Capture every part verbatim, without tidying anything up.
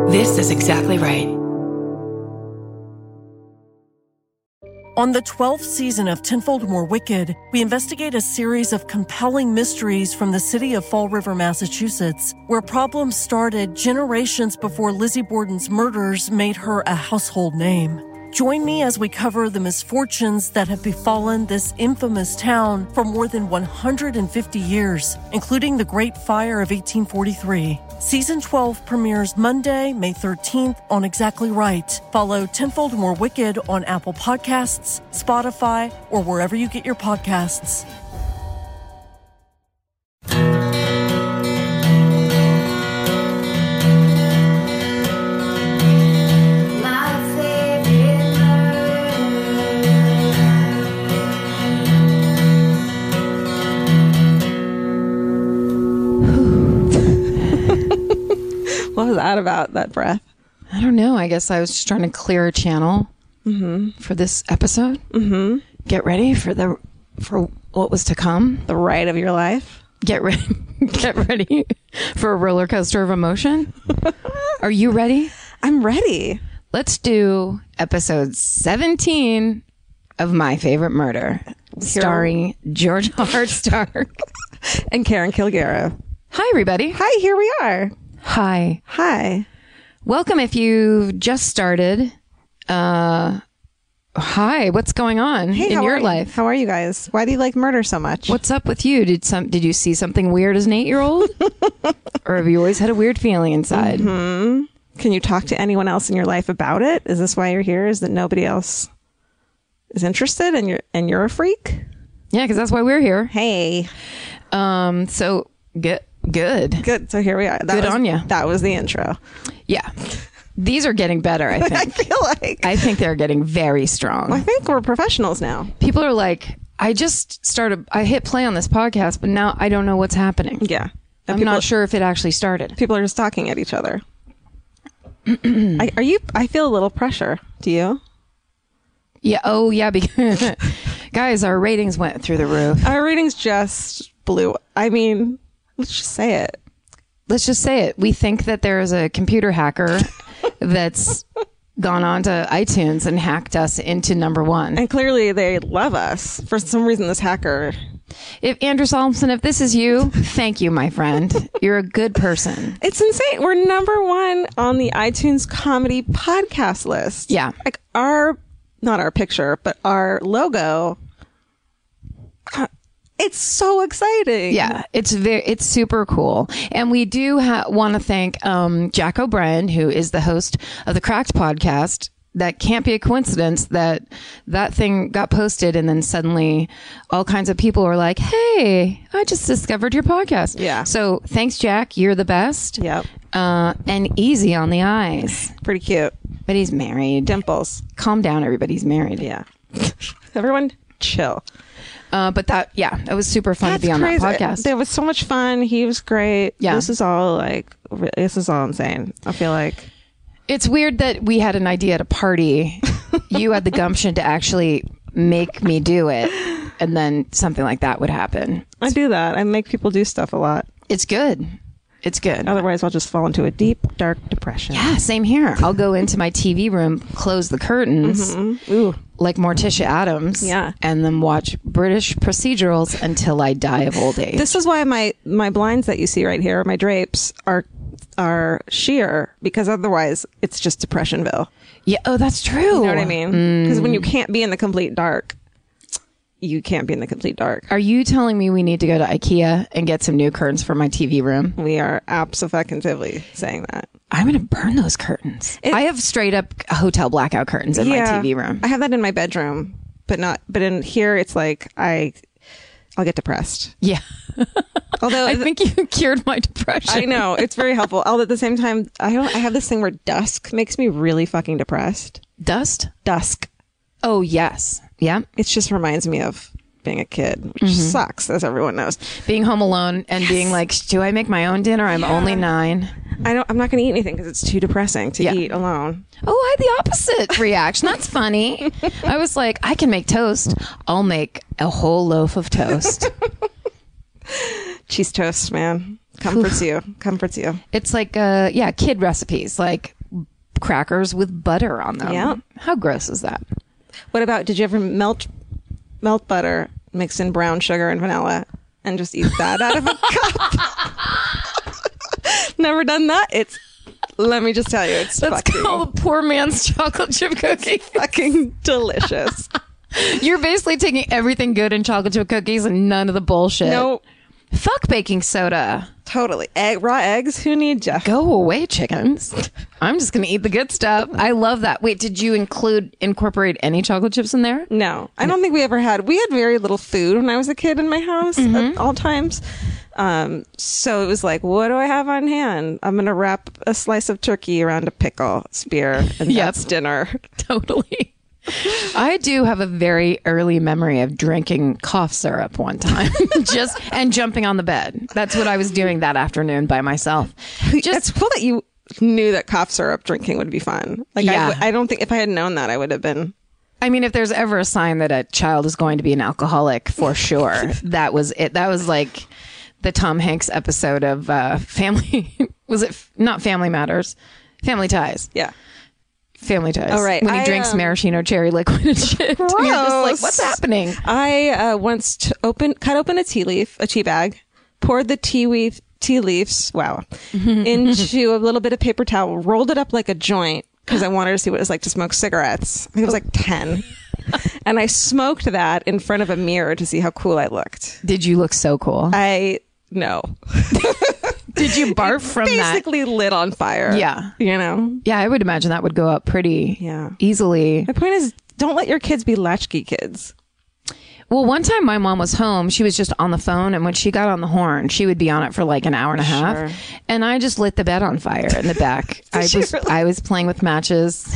This is exactly right. On the twelfth season of Tenfold More Wicked, we investigate a series of compelling mysteries from the city of Fall River, Massachusetts, where problems started generations before Lizzie Borden's murders made her a household name. Join me as we cover the misfortunes that have befallen this infamous town for more than one hundred fifty years, including the Great Fire of eighteen forty-three. Season twelve premieres Monday, May thirteenth on Exactly Right. Follow Tenfold More Wicked on Apple Podcasts, Spotify, or wherever you get your podcasts. What was that about, that breath? I don't know. I guess I was just trying to clear a channel mm-hmm. for this episode. Mm-hmm. Get ready for the for what was to come. The ride of your life. Get ready. Get ready for a roller coaster of emotion. Are you ready? I'm ready. Let's do episode seventeen of My Favorite Murder, starring George Howard Stark and Karen Kilgariff. Hi, everybody. Hi, here we are. Hi. Hi. Welcome if you just started. Uh, hi, what's going on hey, in your you? life? How are you guys? Why do you like murder so much? What's up with you? Did some did you see something weird as an eight-year-old? Or have you always had a weird feeling inside? Mm-hmm. Can you talk to anyone else in your life about it? Is this why you're here? Is that nobody else is interested and you're and you're a freak? Yeah, because that's why we're here. Hey. Um, so get Good. Good. So here we are. That Good was, on you. That was the intro. Yeah. These are getting better, I think. I feel like. I think they're getting very strong. Well, I think we're professionals now. People are like, I just started, I hit play on this podcast, but now I don't know what's happening. Yeah. I'm people, not sure if it actually started. People are just talking at each other. I, are you, I feel a little pressure. Do you? Yeah. Oh, yeah. Because, guys, our ratings went through the roof. Our ratings just blew. I mean... Let's just say it. Let's just say it. We think that there is a computer hacker that's gone on to iTunes and hacked us into number one. And clearly they love us. For some reason, this hacker... If Andrew Solomson, if this is you, thank you, my friend. You're a good person. It's insane. We're number one on the iTunes comedy podcast list. Yeah. Like our, not our picture, but our logo... It's so exciting. Yeah, it's very, it's super cool. And we do ha- want to thank um, Jack O'Brien, who is the host of the Cracked podcast. That can't be a coincidence that that thing got posted and then suddenly all kinds of people were like, hey, I just discovered your podcast. Yeah. So thanks, Jack. You're the best. Yep. Uh, and easy on the eyes. Pretty cute. But he's married. Dimples. Calm down, everybody. He's married. Yeah. Everyone chill. Uh, but that, yeah, it was super fun That's to be on crazy. that podcast. It was so much fun. He was great. Yeah. This is all like, this is all insane. I feel like. It's weird that we had an idea at a party. You had the gumption to actually make me do it. And then something like that would happen. I do that. I make people do stuff a lot. It's good. It's good. Otherwise, I'll just fall into a deep, dark depression. Yeah, same here. I'll go into my T V room, close the curtains, mm-hmm. Ooh. like Morticia Addams, yeah, and then watch British procedurals until I die of old age. This is why my, my blinds that you see right here, my drapes, are are sheer, because otherwise it's just Depressionville. Yeah. Oh, that's true. You know what I mean? Because Mm. when you can't be in the complete dark, you can't be in the complete dark. Are you telling me we need to go to IKEA and get some new curtains for my T V room? We are abso-fucking-tively saying that. I'm going to burn those curtains. It, I have straight up hotel blackout curtains in yeah, my T V room. I have that in my bedroom, but not, but in here it's like, I, I'll get depressed. Yeah. Although I think you cured my depression. I know, it's very helpful. Although at the same time, I don't, I have this thing where dusk makes me really fucking depressed. Dust? Dusk. Oh, yes. Yeah. It just reminds me of being a kid, which Mm-hmm. sucks, as everyone knows. Being home alone and Yes. being like, do I make my own dinner? I'm Yeah. only nine. I don't, I'm not going to eat anything because it's too depressing to Yeah. eat alone. Oh, I had the opposite reaction. That's funny. I was like, I can make toast. I'll make a whole loaf of toast. Cheese toast, man. Comforts you. Comforts you. It's like, uh, yeah, kid recipes. Like crackers with butter on them. Yeah. How gross is that? What about, did you ever melt melt butter, mix in brown sugar and vanilla, and just eat that out of a cup? Never done that? It's, let me just tell you, it's That's fucking, called poor man's chocolate chip cookie. fucking delicious. You're basically taking everything good in chocolate chip cookies and none of the bullshit. No, Fuck baking soda. totally. Egg, raw eggs? Who need Jeff? Go away, chickens. I'm just going to eat the good stuff. I love that. Wait, did you include, incorporate any chocolate chips in there? No, I don't think we ever had. We had very little food when I was a kid in my house Mm-hmm. at all times. Um, so it was like, what do I have on hand? I'm going to wrap a slice of turkey around a pickle spear, and Yep. that's dinner. Totally. I do have a very early memory of drinking cough syrup one time, just and jumping on the bed. That's what I was doing that afternoon by myself. It's Just cool that you knew that cough syrup drinking would be fun. Like, I Yeah. w- I don't think if I had known that, I would have been. I mean, if there's ever a sign that a child is going to be an alcoholic, for sure, that was it. That was like the Tom Hanks episode of uh, Family. Was it f- not Family Matters? Family Ties. Yeah. Family Ties. Oh, right. When he I, drinks um, maraschino cherry liquid and shit. And you're just like, Gross. what's happening? I uh, once t- open, cut open a tea leaf, a tea bag, poured the tea leaf, tea leaves, wow, into a little bit of paper towel, rolled it up like a joint because I wanted to see what it was like to smoke cigarettes. I think it was like ten. And I smoked that in front of a mirror to see how cool I looked. Did you look so cool? I, no. Did you barf from that? Basically lit on fire. Yeah. You know? Yeah, I would imagine that would go up pretty Yeah. easily. My point is, don't let your kids be latchkey kids. Well, one time my mom was home. She was just on the phone, and when she got on the horn, she would be on it for like an hour and a half. Sure. And I just lit the bed on fire in the back. I Did you was really? I was playing with matches,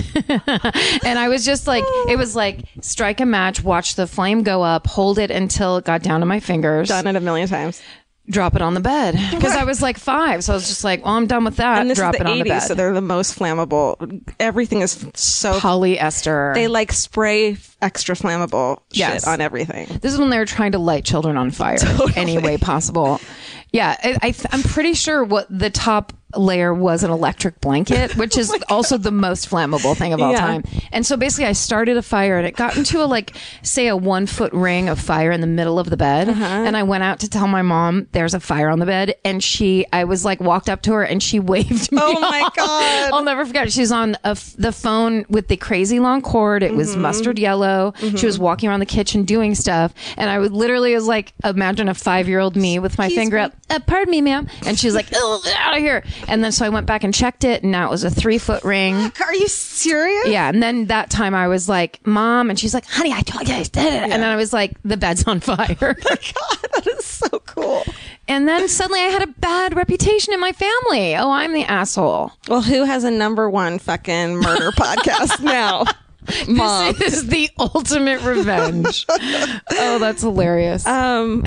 and I was just like, it was like strike a match, watch the flame go up, hold it until it got down to my fingers, Done it a million times. drop it on the bed because I was like five, so I was just like, well, I'm done with that. And this Drop is it the on the bed. eighties, so they're the most flammable. Everything is so Polyester. they like spray extra flammable Yes. shit on everything. This is when they were trying to light children on fire any way possible. Yeah, I, I th- I'm pretty sure what the top layer was an electric blanket, which is also the most flammable thing of all Yeah. time. And so basically I started a fire and it got into a, like, say a one foot ring of fire in the middle of the bed. And I went out to tell my mom there's a fire on the bed. And she, I was like, walked up to her and she waved me Oh my off. God. I'll never forget. She's on a f- the phone with the crazy long cord. It was mustard yellow. She was walking around the kitchen doing stuff. And I would literally was like, imagine a five year old me with my Excuse finger me. up. Uh, pardon me, ma'am. And she's like, oh, get out of here. And then so I went back and checked it, and now it was a three foot ring. Are you serious? Yeah. And then that time I was like, Mom, and she's like, honey, I told you I did it. And then I was like, the bed's on fire. God, that is so cool. And then suddenly I had a bad reputation in my family. Oh, I'm the asshole. Well, who has a number one fucking murder podcast now? Mom. This is the ultimate revenge. Oh, that's hilarious. Um,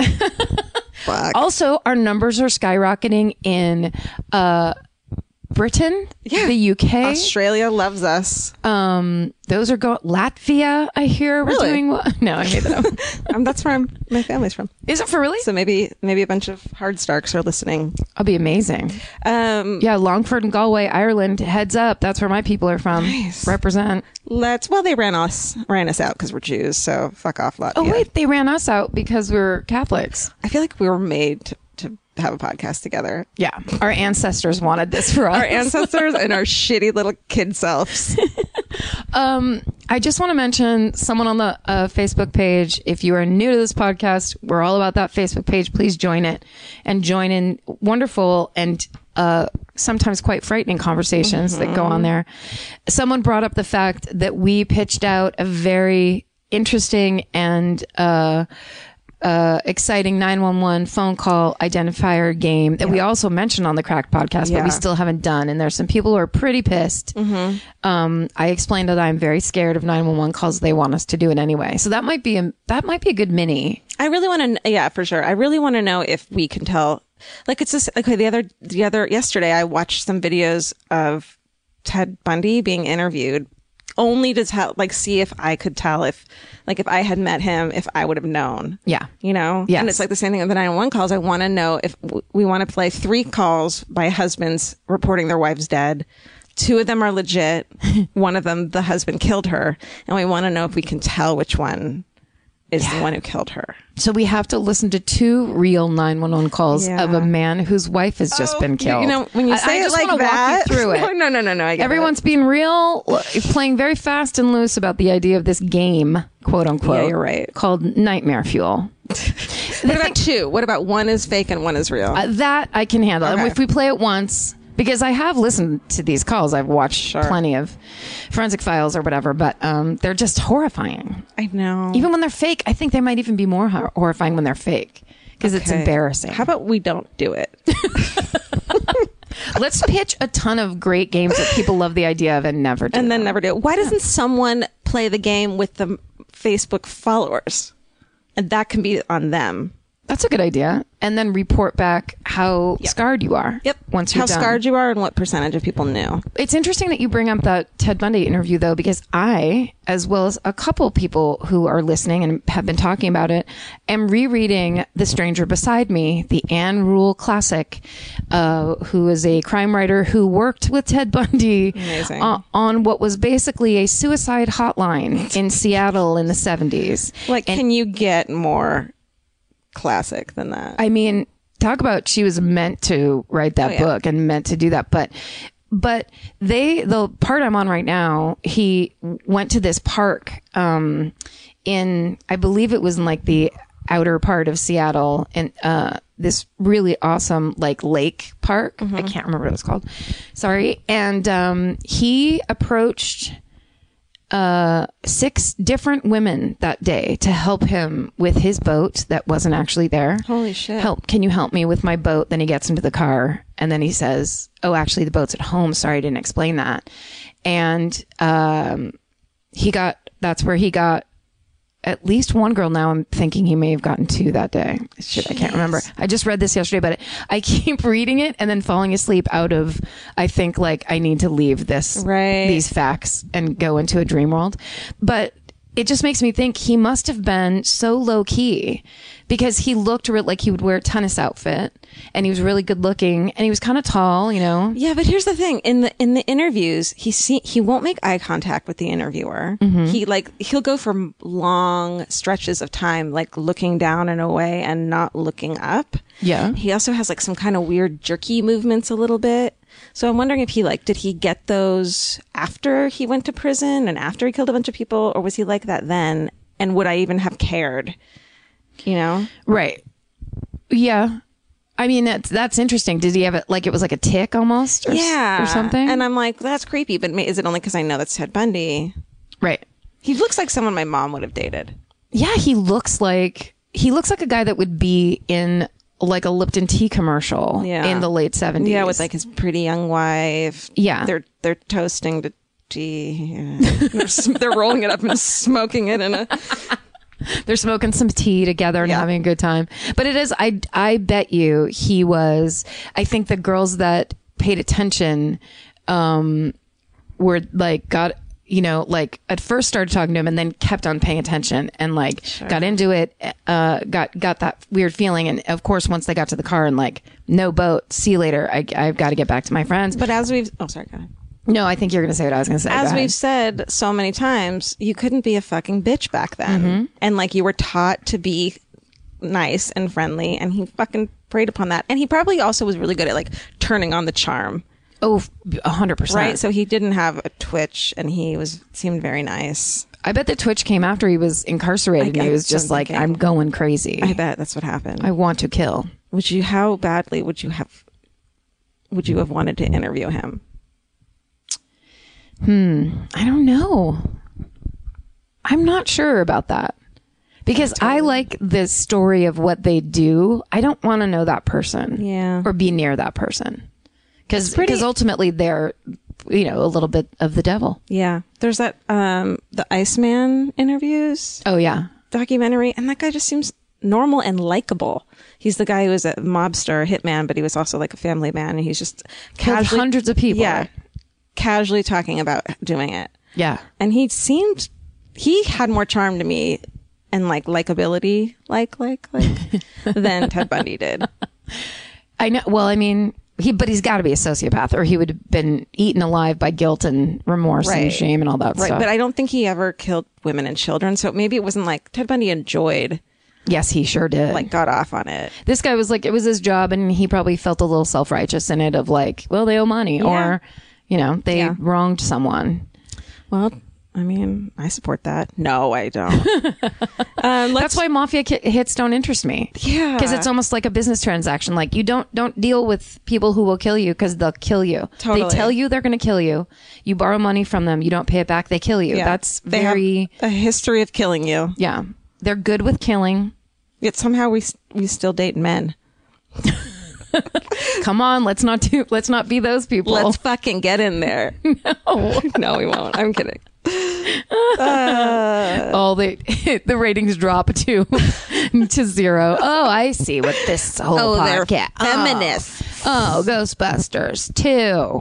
fuck. Also, our numbers are skyrocketing in uh, Britain, Yeah. the U K. Australia loves us. Um, those are going. Latvia, I hear we're Really? doing well. No, I made that up. Um, that's where I'm, my family's from. Is it for really? So maybe maybe a bunch of hard Starks are listening. I'll be amazing. Um, Yeah, Longford and Galway, Ireland. Heads up, that's where my people are from. Nice. Represent. Let's. Well, they ran us ran us out because we're Jews. So fuck off, Latvia. Oh wait, they ran us out because we're Catholics. I feel like we were made to, to have a podcast together. Yeah, our ancestors wanted this for us. Our ancestors and our shitty little kid selves. Um, I just want to mention someone on the uh, Facebook page. If you are new to this podcast, we're all about that Facebook page. Please join it and join in wonderful and uh, sometimes quite frightening conversations that go on there. Someone brought up the fact that we pitched out a very interesting and uh, uh, exciting nine one one phone call identifier game that we also mentioned on the Cracked podcast, but Yeah. we still haven't done. And there's some people who are pretty pissed. Um, I explained that I'm very scared of nine one one calls. They want us to do it anyway. So that might be a, that might be a good mini. I really want to. Yeah, for sure. I really want to know if we can tell. Like it's just okay. The other the other yesterday, I watched some videos of Ted Bundy being interviewed, only to tell, like, see if I could tell if, like, if I had met him, if I would have known. Yeah. You know? Yes. And it's like the same thing with the nine one one calls. I want to know if w- we want to play three calls by husbands reporting their wives dead, two of them are legit. One of them, the husband killed her. And we want to know if we can tell which one is yeah. the one who killed her. So we have to listen to two real nine one one calls yeah. of a man whose wife has just oh, been killed. You know, when you say I, I it like that, walk you through it. no, no, no, no, no. I get Everyone's it. being real, playing very fast and loose about the idea of this game, quote unquote. Yeah, you're right. Called Nightmare Fuel. What about two? What about one is fake and one is real? Uh, that I can handle. Okay. And if we play it once, because I have listened to these calls, I've watched sure. plenty of Forensic Files or whatever, but um, they're just horrifying. I know. Even when they're fake, I think they might even be more hor- horrifying when they're fake because okay. it's embarrassing. How about we don't do it? Let's pitch a ton of great games that people love the idea of and never do. And then them. never do it. Why doesn't someone play the game with the Facebook followers? And that can be on them. That's a good idea. And then report back how yep. scarred you are. Yep. Once you're how done. scarred you are and what percentage of people knew. It's interesting that you bring up that Ted Bundy interview, though, because I, as well as a couple people who are listening and have been talking about it, am rereading The Stranger Beside Me, the Anne Rule classic, uh, who is a crime writer who worked with Ted Bundy uh, on what was basically a suicide hotline in Seattle in the seventies. Like, and can you get more classic than that? I mean, talk about she was meant to write that oh, yeah. book and meant to do that. But, but they, the part I'm on right now, he went to this park, um, in, I believe it was in like the outer part of Seattle, and, uh, this really awesome like lake park. Mm-hmm. I can't remember what it was called. Sorry. And, um, he approached, uh, six different women that day to help him with his boat that wasn't actually there. Holy shit. Help. Can you help me with my boat? Then he gets into the car and then he says, oh, actually the boat's at home. Sorry, I didn't explain that. And, um, he got, that's where he got at least one girl. Now I'm thinking he may have gotten two that day. Shit, Jeez. I can't remember. I just read this yesterday, but I keep reading it and then falling asleep out of, I think like I need to leave this, right. these facts and go into a dream world. But it just makes me think he must have been so low key because he looked re- like he would wear a tennis outfit and he was really good looking and he was kind of tall, you know? Yeah. But here's the thing. In the, in the interviews, he see, he won't make eye contact with the interviewer. Mm-hmm. He like, he'll go for long stretches of time, like looking down and away and not looking up. Yeah. He also has like some kind of weird jerky movements a little bit. So I'm wondering if he like, did he get those after he went to prison and after he killed a bunch of people, or was he like that then? And would I even have cared? You know? Right. Yeah. I mean, that's, that's interesting. Did he have it like it was like a tick almost? Or, yeah. Or something? And I'm like, that's creepy, but is it only because I know that's Ted Bundy? Right. He looks like someone my mom would have dated. Yeah, he looks like, he looks like a guy that would be in like a Lipton tea commercial yeah. in the late seventies. Yeah, with like his pretty young wife. Yeah. They're they're toasting the tea. Yeah. they're, they're rolling it up and smoking it in a... They're smoking some tea together and yeah. having a good time. But it is, I, I bet you he was, I think the girls that paid attention um, were like, got... you know, like at first started talking to him and then kept on paying attention and like sure. got into it, uh, got, got that weird feeling. And of course, once they got to the car and like, no boat, see you later. I, I've got to get back to my friends. But as we've, oh, sorry, go ahead. No, I think you're going to say what I was going to say. As we've said so many times, you couldn't be a fucking bitch back then. Mm-hmm. And like you were taught to be nice and friendly and he fucking preyed upon that. And he probably also was really good at like turning on the charm. Oh, a hundred percent. Right. So he didn't have a twitch and he was, seemed very nice. I bet the twitch came after he was incarcerated I, and he was just like, thinking. I'm going crazy. I bet that's what happened. I want to kill. Would you, how badly would you have, would you have wanted to interview him? Hmm. I don't know. I'm not sure about that because totally. I like the story of what they do. I don't want to know that person. Yeah. Or be near that person. Because pretty... ultimately they're, you know, a little bit of the devil. Yeah. There's that, um, the Iceman interviews. Oh, yeah. Documentary. And that guy just seems normal and likable. He's the guy who was a mobster, a hitman, but he was also like a family man. And he's just killed casually, hundreds of people. Yeah. Casually talking about doing it. Yeah. And he seemed, he had more charm to me and like likability, like, like, like, than Ted Bundy did. I know. Well, I mean, he, but he's got to be a sociopath, or he would have been eaten alive by guilt and remorse Right. and shame and all that Right. stuff. But I don't think he ever killed women and children. So maybe it wasn't like Ted Bundy enjoyed, yes, he sure did. like got off on it. This guy was like, it was his job, and he probably felt a little self-righteous in it of like, well, they owe money, or, you know, they Yeah. wronged someone. Well, I mean, I support that. No, I don't. um, let's, That's why mafia ki- hits don't interest me. Yeah. Because it's almost like a business transaction. Like, you don't don't deal with people who will kill you because they'll kill you. Totally. They tell you they're going to kill you. You borrow money from them. You don't pay it back. They kill you. Yeah. That's They very, have a history of killing you. yeah. They're good with killing. Yet somehow we we still date men. Come on, let's not do. Let's not be those people. Let's fucking get in there. No, no, we won't. I'm kidding. All the the ratings drop to to zero. Oh, I see what this whole Oh, they're podcast. feminists. Oh, oh, Ghostbusters two.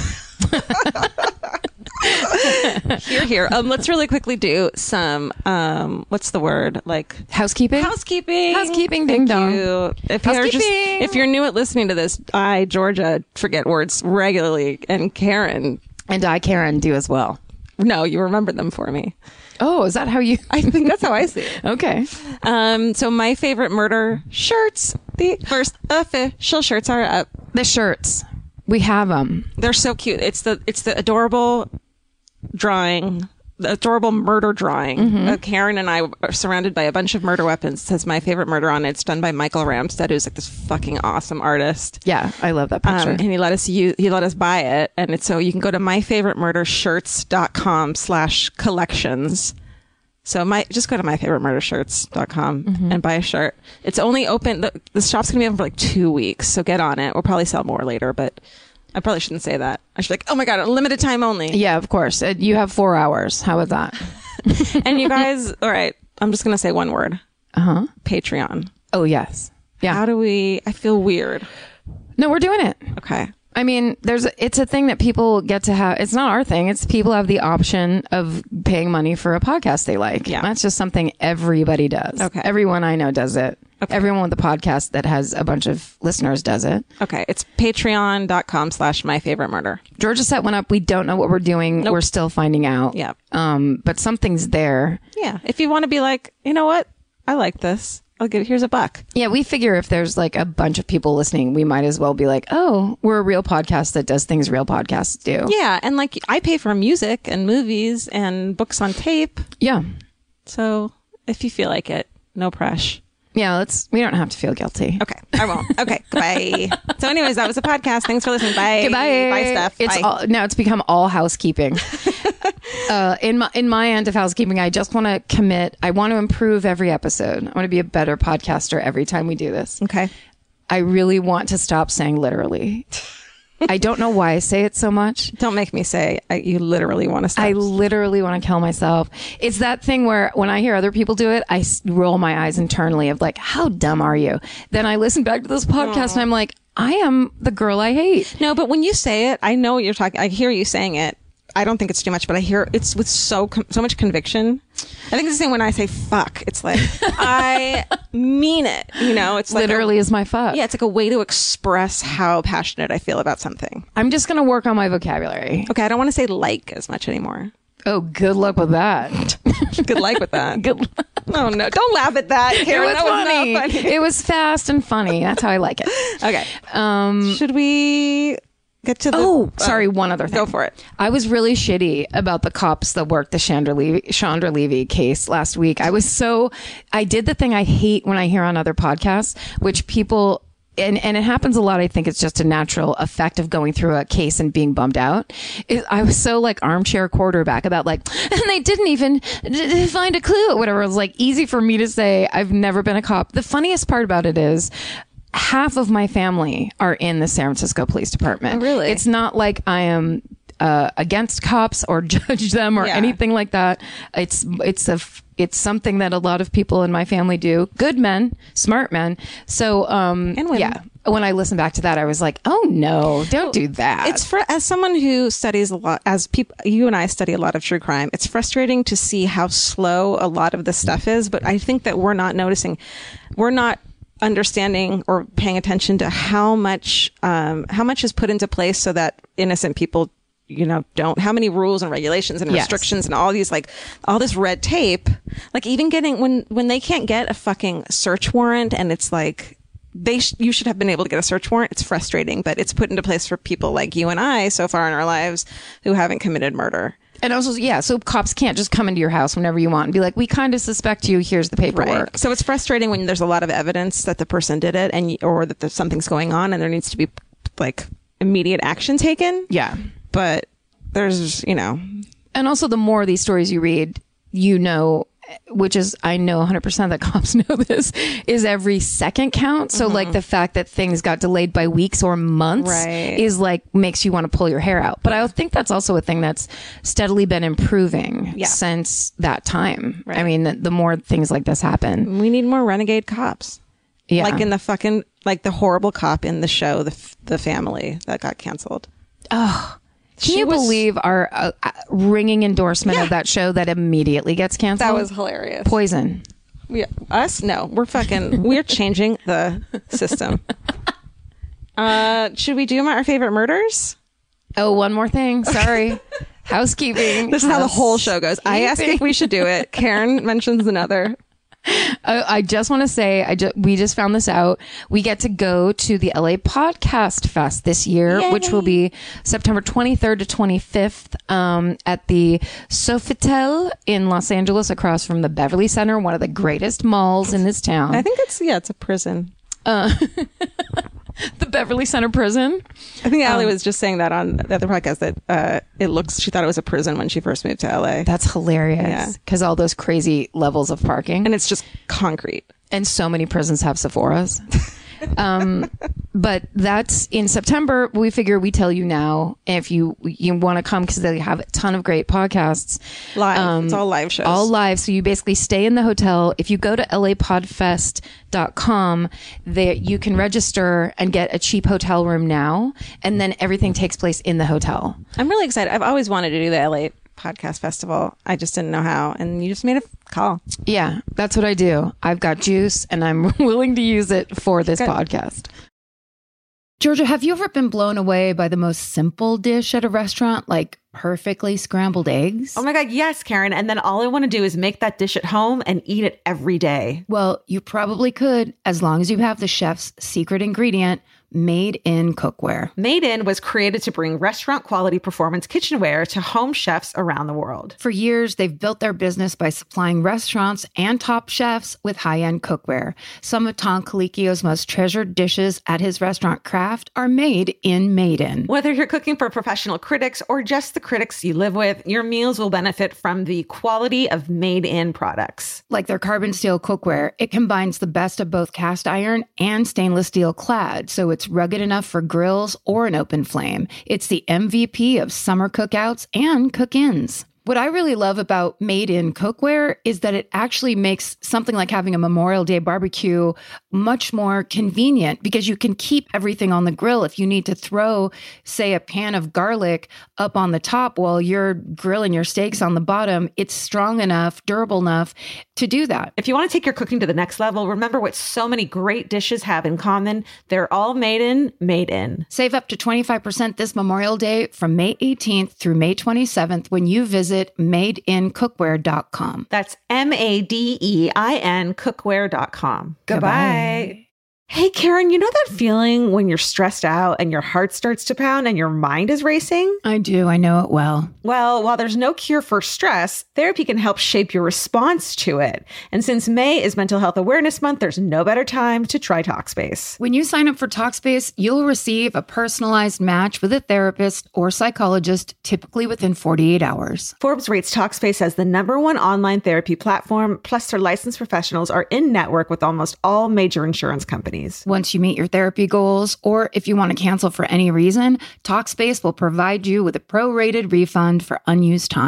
Here, here. Um, let's really quickly do some. Um, what's the word? Like Housekeeping. housekeeping. Housekeeping, ding Thank dong. you. If you're just Housekeeping. if you're new at listening to this, I Georgia forget words regularly, and Karen. And I, Karen, do as well. No, you remember them for me. Oh, is that how you? I think that's how I see it. Okay. Um, so my favorite murder shirts. The first official shirts are up. The shirts. We have them. They're so cute. It's the it's the adorable drawing, the adorable murder drawing. Mm-hmm. Uh, Karen and I are surrounded by a bunch of murder weapons. It says my favorite murder on it. It's done by Michael Ramstead, who's like this fucking awesome artist. Yeah, I love that picture. Um, and he let us use, he let us buy it. And it's so you can go to my favorite murder shirts dot com slash collections. So my, just go to my favorite murder shirts dot com Mm-hmm. and buy a shirt. It's only open. The, the shop's going to be open for like two weeks. So get on it. We'll probably sell more later, but I probably shouldn't say that. I should be like, oh my God, a limited time only. yeah, of course. Uh, You have four hours. How is that? And you guys, all right, I'm just going to say one word. Uh huh. Patreon. Oh, yes. Yeah. How do we, I feel weird. No, we're doing it. Okay. I mean, there's a, it's a thing that people get to have. It's not our thing. It's people have the option of paying money for a podcast they like. Yeah. That's just something everybody does. Okay. Everyone I know does it. Okay. Everyone with a podcast that has a bunch of listeners does it. Okay. It's patreon dot com slash my favorite murder. Georgia set one up. We don't know what we're doing. Nope. We're still finding out. Yeah. Um, but something's there. Yeah. If you want to be like, you know what? I like this. I'll give, here's a buck. Yeah, we figure if there's like a bunch of people listening, we might as well be like, oh, we're a real podcast that does things real podcasts do. Yeah. And like I pay for music and movies and books on tape. Yeah. So if you feel like it, no pressure. Yeah, let's, we don't have to feel guilty. Okay. I won't. Okay. Goodbye. So anyways, that was a podcast. Thanks for listening. Bye. Goodbye. Bye, Steph. It's Bye. all, now it's become all housekeeping. uh, in my in my end of housekeeping, I just want to commit. I want to improve every episode. I want to be a better podcaster every time we do this. Okay. I really want to stop saying literally. I don't know why I say it so much. Don't make me say I, you literally want to stop. I literally want to kill myself. It's that thing where when I hear other people do it, I s- roll my eyes internally of like, how dumb are you? Then I listen back to this podcast and I'm like, I am the girl I hate. No, but when you say it, I know what you're talking. I hear you saying it. I don't think it's too much, but I hear it's with so com- so much conviction. I think it's the same when I say fuck. It's like I mean it. You know, it's like Literally a, is my fuck. yeah, it's like a way to express how passionate I feel about something. I'm just going to work on my vocabulary. Okay, I don't want to say like as much anymore. Oh, good luck with that. Good luck with that. Good luck. Oh no! Don't laugh at that, It Karen. was, that was funny. not funny. It was fast and funny. That's how I like it. Okay. Um, Should we get to the? oh, sorry. One other thing. Go for it. I was really shitty about the cops that worked the Chandra Levy, Chandra Levy case last week. I was so, I did the thing I hate when I hear on other podcasts, which people, and, and it happens a lot. I think it's just a natural effect of going through a case and being bummed out. It, I was so like armchair quarterback about like, and they didn't even d- d- find a clue or whatever. It was like easy for me to say, I've never been a cop. The funniest part about it is, half of my family are in the San Francisco Police Department. Oh, really? It's not like I am uh, against cops or judge them or Yeah. anything like that. It's it's a f- it's something that a lot of people in my family do. Good men, smart men. So um, And women. yeah. When I listened back to that, I was like, "Oh no, don't do that." It's for as someone who studies a lot, as people, you and I study a lot of true crime. It's frustrating to see how slow a lot of the stuff is, but I think that we're not noticing. We're not understanding or paying attention to how much um, how much is put into place so that innocent people, you know, don't, how many rules and regulations and restrictions yes. and all these, like, all this red tape, like even getting, when, when they can't get a fucking search warrant and it's like, they, sh- you should have been able to get a search warrant. It's frustrating, but it's put into place for people like you and I so far in our lives who haven't committed murder. And also, yeah, so cops can't just come into your house whenever you want and be like, we kind of suspect you, here's the paperwork. Right. So it's frustrating when there's a lot of evidence that the person did it and, or that there's something's going on and there needs to be like immediate action taken. Yeah. But there's, you know. And also, the more of these stories you read, you know, which is, I know one hundred percent that cops know this, is every second count. So, mm-hmm. like, the fact that things got delayed by weeks or months right. is like, makes you want to pull your hair out. But I think that's also a thing that's steadily been improving yeah. since that time. Right. I mean, the, the more things like this happen. We need more renegade cops. Yeah. Like in the fucking, like the horrible cop in the show, The, the Family, that got canceled. Oh, Can She you was, believe our uh, uh, ringing endorsement yeah. of that show that immediately gets canceled? That was hilarious. Poison. We, us? No, we're fucking, we're changing the system. Uh, should we do my, our favorite murders? Oh, one more thing. Sorry. Housekeeping. This is how the whole show goes. I ask if we should do it. Karen mentions another. I, I just want to say, I ju- we just found this out. We get to go to the L A Podcast Fest this year, Yay. which will be September twenty-third to twenty-fifth um, at the Sofitel in Los Angeles, across from the Beverly Center, one of the greatest malls in this town. I think it's, yeah, it's a prison. Uh, the Beverly Center prison. I think Allie um, was just saying that on the other podcast that uh, it looks, she thought it was a prison when she first moved to L A. That's hilarious. Because yeah. all those crazy levels of parking. And it's just concrete. And so many prisons have Sephoras. um, but that's in September. We figure we tell you now if you you want to come, because they have a ton of great podcasts. Live. Um, it's all live shows. All live. So you basically stay in the hotel. If you go to L A podfest dot com, there you can register and get a cheap hotel room now. And then everything takes place in the hotel. I'm really excited. I've always wanted to do the L A Podcast Festival. I just didn't know how. And you just made a call. Yeah, that's what I do. I've got juice and I'm willing to use it for this Good. podcast. Georgia, have you ever been blown away by the most simple dish at a restaurant, like perfectly scrambled eggs? Oh my God, yes, Karen. And then all I want to do is make that dish at home and eat it every day. Well, you probably could, as long as you have the chef's secret ingredient, Made in Cookware. Made In was created to bring restaurant quality performance kitchenware to home chefs around the world. For years, they've built their business by supplying restaurants and top chefs with high-end cookware. Some of Tom Colicchio's most treasured dishes at his restaurant Craft are made in Made In. Whether you're cooking for professional critics or just the critics you live with, your meals will benefit from the quality of Made In products. Like their carbon steel cookware, it combines the best of both cast iron and stainless steel clad, so it's rugged enough for grills or an open flame. It's the M V P of summer cookouts and cook-ins. What I really love about Made in Cookware is that it actually makes something like having a Memorial Day barbecue much more convenient, because you can keep everything on the grill. If you need to throw, say, a pan of garlic up on the top while you're grilling your steaks on the bottom, it's strong enough, durable enough to do that. If you want to take your cooking to the next level, remember what so many great dishes have in common. They're all made in, made in. Save up to twenty-five percent this Memorial Day from May eighteenth through May twenty-seventh when you visit made in cookware dot com. That's M A D E I N cookware dot com. Goodbye. Goodbye. Hey, Karen, you know that feeling when you're stressed out and your heart starts to pound and your mind is racing? I do. I know it well. Well, while there's no cure for stress, therapy can help shape your response to it. And since May is Mental Health Awareness Month, there's no better time to try Talkspace. When you sign up for Talkspace, you'll receive a personalized match with a therapist or psychologist, typically within forty-eight hours. Forbes rates Talkspace as the number one online therapy platform, plus their licensed professionals are in network with almost all major insurance companies. Once you meet your therapy goals, or if you want to cancel for any reason, Talkspace will provide you with a prorated refund for unused time.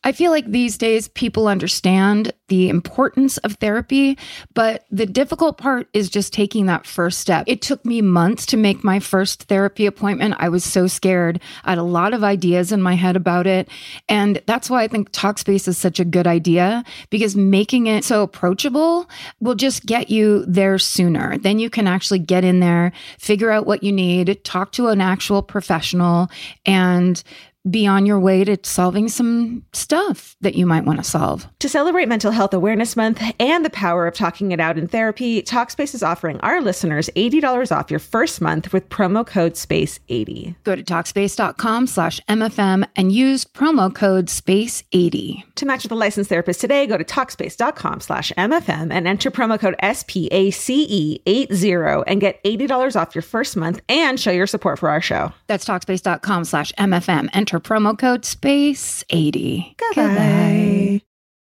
I feel like these days people understand the importance of therapy, but the difficult part is just taking that first step. It took me months to make my first therapy appointment. I was so scared. I had a lot of ideas in my head about it. And that's why I think Talkspace is such a good idea, because making it so approachable will just get you there sooner. Then you can actually get in there, figure out what you need, talk to an actual professional, and be on your way to solving some stuff that you might want to solve. To celebrate Mental Health Awareness Month and the power of talking it out in therapy, Talkspace is offering our listeners eighty dollars off your first month with promo code space eighty. Go to Talkspace.com slash MFM and use promo code space eighty. To match with a licensed therapist today, go to Talkspace.com slash MFM and enter promo code S P A C E eighty and get eighty dollars off your first month and show your support for our show. That's Talkspace.com slash MFM. Enter promo code space eighty. Goodbye.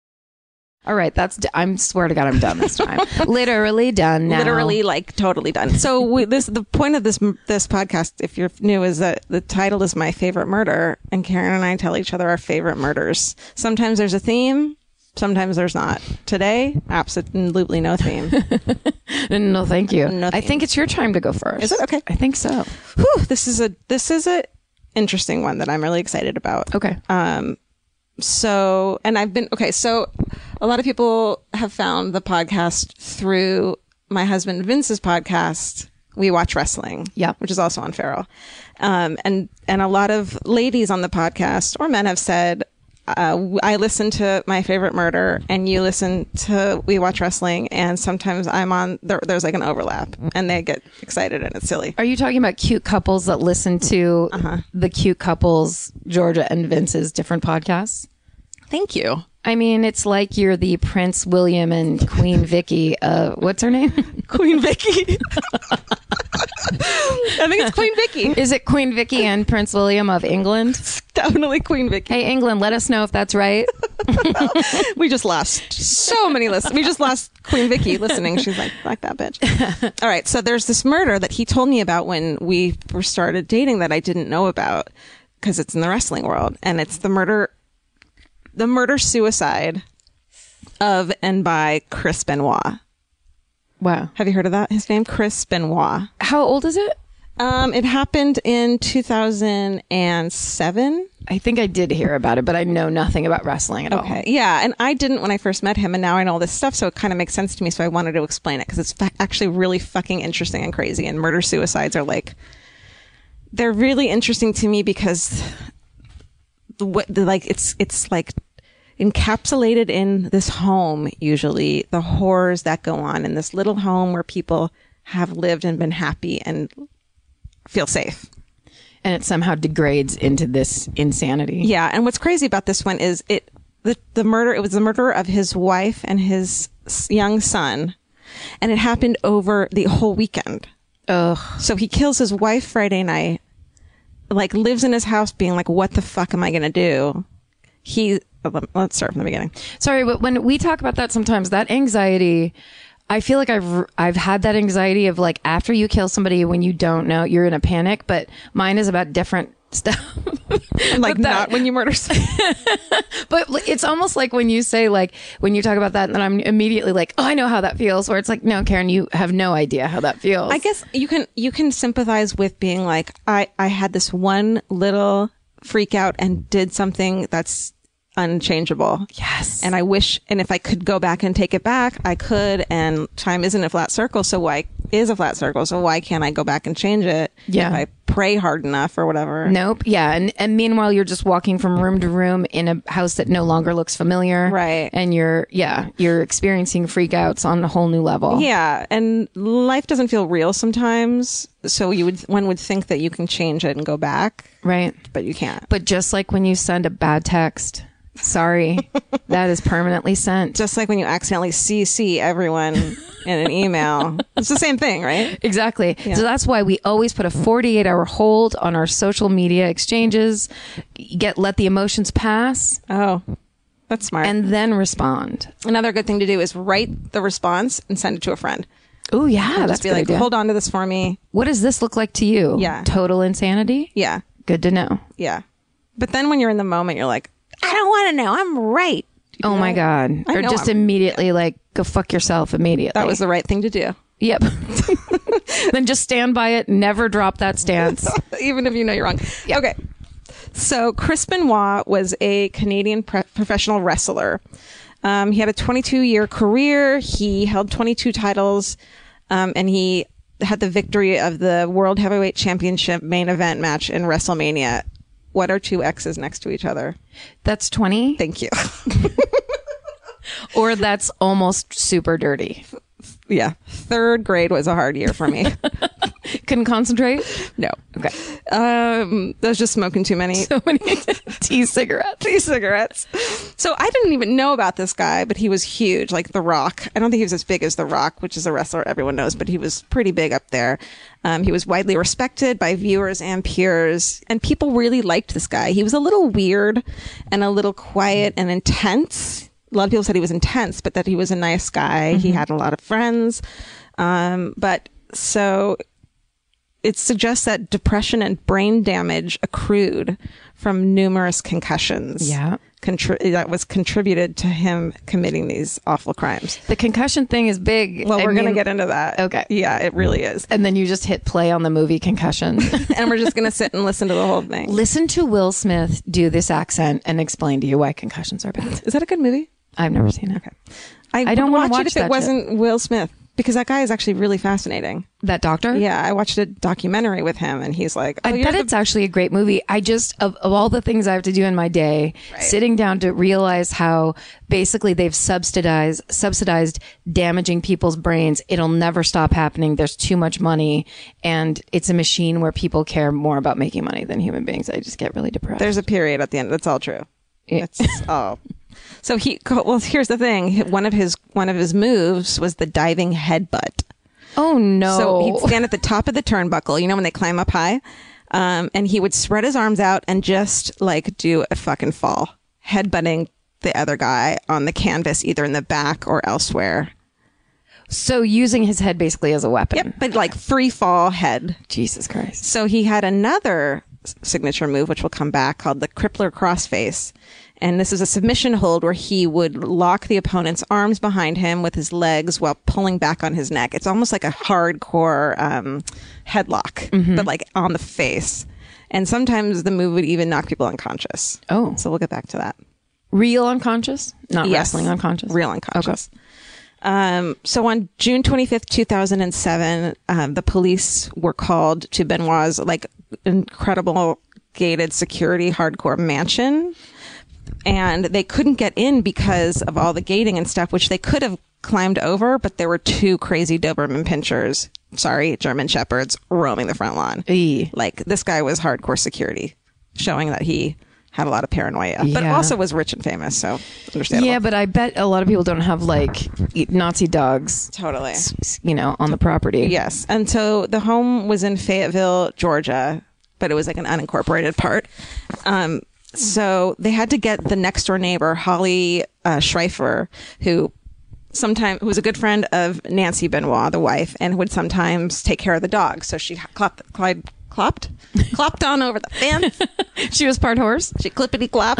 All right, that's. D- I'm swear to God, I'm done this time. Literally done now. Literally, like totally done. So we, this the point of this this podcast, if you're new, is that the title is My Favorite Murder, and Karen and I tell each other our favorite murders. Sometimes there's a theme, sometimes there's not. Today, absolutely no theme. No, thank you. No I theme. think it's your time to go first. Is it? Okay. I think so. Whew, this is a this is a interesting one that I'm really excited about. Okay. Um. So, and I've been, okay, so a lot of people have found the podcast through my husband Vince's podcast, We Watch Wrestling. Yeah. Which is also on Feral. Um, and, and a lot of ladies on the podcast or men have said, uh, I listen to My Favorite Murder and you listen to We Watch Wrestling, and sometimes I'm on, there, there's like an overlap and they get excited and it's silly. Are you talking about cute couples that listen to Uh-huh. the cute couples, Georgia and Vince's different podcasts? Thank you. I mean, it's like you're the Prince William and Queen Vicky. Uh, what's her name? Queen Vicky. I think it's Queen Vicky. Is it Queen Vicky and Prince William of England? Definitely Queen Vicky. Hey, England, let us know if that's right. We just lost so many listeners. We just lost Queen Vicky listening. She's like, like that bitch. All right. So there's this murder that he told me about when we first started dating that I didn't know about because it's in the wrestling world. And it's the murder, the murder suicide of and by Chris Benoit. Wow. Have you heard of that? His name, Chris Benoit. How old is it? Um, it happened in two thousand seven. I think I did hear about it, but I know nothing about wrestling at all. Okay. Yeah. And I didn't when I first met him, and now I know all this stuff. So it kind of makes sense to me. So I wanted to explain it because it's fa- actually really fucking interesting and crazy. And murder suicides are like, they're really interesting to me because the, way- the like, it's, it's like encapsulated in this home, usually the horrors that go on in this little home where people have lived and been happy and feel safe. And it somehow degrades into this insanity. Yeah, and what's crazy about this one is it the the murder. It was the murder of his wife and his s- young son, and it happened over the whole weekend. Ugh. So he kills his wife Friday night, like lives in his house, being like, "What the fuck am I gonna do?" He let's start from the beginning. Sorry, but when we talk about that sometimes, that anxiety, I feel like I've I've had that anxiety of like after you kill somebody when you don't know, you're in a panic, but mine is about different stuff. Like But that- not when you murder someone. But it's almost like when you say like when you talk about that, and then I'm immediately like, oh, I know how that feels. Where it's like, no, Karen, you have no idea how that feels. I guess you can you can sympathize with being like, I I had this one little freak out and did something that's unchangeable. Yes. And I wish, and if I could go back and take it back, I could. And time isn't a flat circle, so why is a flat circle? So why can't I go back and change it? Yeah. If I pray hard enough or whatever. Nope. Yeah. And and meanwhile, you're just walking from room to room in a house that no longer looks familiar. Right. And you're, yeah, you're experiencing freakouts on a whole new level. Yeah, and life doesn't feel real sometimes. So you would one would think that you can change it and go back, Right. but you can't. But just like when you send a bad text, sorry, that is permanently sent. Just like when you accidentally C C everyone in an email, it's the same thing, right? Exactly. So that's why we always put a forty-eight hour hold on our social media exchanges. Get let the emotions pass Oh, that's smart. And and then respond. another good thing to do is write the response and send it to a friend. Oh yeah, Just that's be a good like, idea. hold on to this for me. What does this look like to you? Yeah. Total insanity? Yeah, Good to know. yeah. But then when you're in the moment, you're like, I don't want to know. I'm right. Oh my God. I Or know just I'm- immediately like, go fuck yourself immediately. That was the right thing to do. Yep. Then just stand by it. Never drop that stance. Even if you know you're wrong. Okay. So Chris Benoit was a Canadian pre- professional wrestler. Um, he had a twenty-two year career. He held twenty-two titles, um, and he had the victory of the World Heavyweight Championship main event match in WrestleMania. What are two X's next to each other? That's twenty. Thank you. Or that's almost super dirty. Yeah. Third grade was a hard year for me. Couldn't concentrate. No. Okay. Um, I was just smoking too many So many tea cigarettes. tea cigarettes. So I didn't even know about this guy, but he was huge, like The Rock. I don't think he was as big as The Rock, which is a wrestler everyone knows, but he was pretty big up there. Um, he was widely respected by viewers and peers, and people really liked this guy. He was a little weird and a little quiet and intense. A lot of people said he was intense, but that he was a nice guy. Mm-hmm. He had a lot of friends. Um, but so it suggests that depression and brain damage accrued from numerous concussions. Yeah. Contri- that was contributed to him committing these awful crimes. The concussion thing is big. Well, I we're going to mean- get into that. Okay. Yeah, it really is. And then you just hit play on the movie Concussion. And we're just going to sit and listen to the whole thing. Listen to Will Smith do this accent and explain to you why concussions are bad. Is that a good movie? I've never seen it. Okay. I, I don't would wanna watch watch it if that it wasn't Will Smith, because that guy is actually really fascinating. That doctor? Yeah, I watched a documentary with him, and he's like, oh, I you're bet the- it's actually a great movie. I just, of, of all the things I have to do in my day, sitting down to realize how basically they've subsidized, subsidized damaging people's brains. It'll never stop happening. There's too much money, and it's a machine where people care more about making money than human beings. I just get really depressed. There's a period at the end. That's all true. Yeah. It's all. So he, well, here's the thing. One of his, one of his moves was the diving headbutt. Oh no. So he'd stand at the top of the turnbuckle, you know, when they climb up high. Um, and he would spread his arms out and just like do a fucking fall, headbutting the other guy on the canvas, either in the back or elsewhere. So using his head basically as a weapon. Yep. But like free fall head. Jesus Christ. So he had another s- signature move, which will come back, called the crippler crossface. And this is a submission hold where he would lock the opponent's arms behind him with his legs while pulling back on his neck. It's almost like a hardcore um, headlock, Mm-hmm. but like on the face. And sometimes the move would even knock people unconscious. Oh. So we'll get back to that. Real unconscious? Not Yes. wrestling unconscious? Real unconscious. Um, so on June twenty-fifth, two thousand seven, um, the police were called to Benoit's like incredible gated security hardcore mansion. And they couldn't get in because of all the gating and stuff, which they could have climbed over, but there were two crazy Doberman pinchers, sorry, German Shepherds, roaming the front lawn. Eee. Like, this guy was hardcore security, showing that he had a lot of paranoia, but Yeah. also was rich and famous, so understandable. Yeah, but I bet a lot of people don't have like Nazi dogs, Totally. you know, on the property. Yes. And so the home was in Fayetteville, Georgia, but it was like an unincorporated part. Um, so they had to get the next door neighbor, Holly uh, Schreifer, who sometime who was a good friend of Nancy Benoit, the wife, and would sometimes take care of the dog. So she clopped, clopped, clopped, clopped on over the fence. She was part horse. She clippity clop.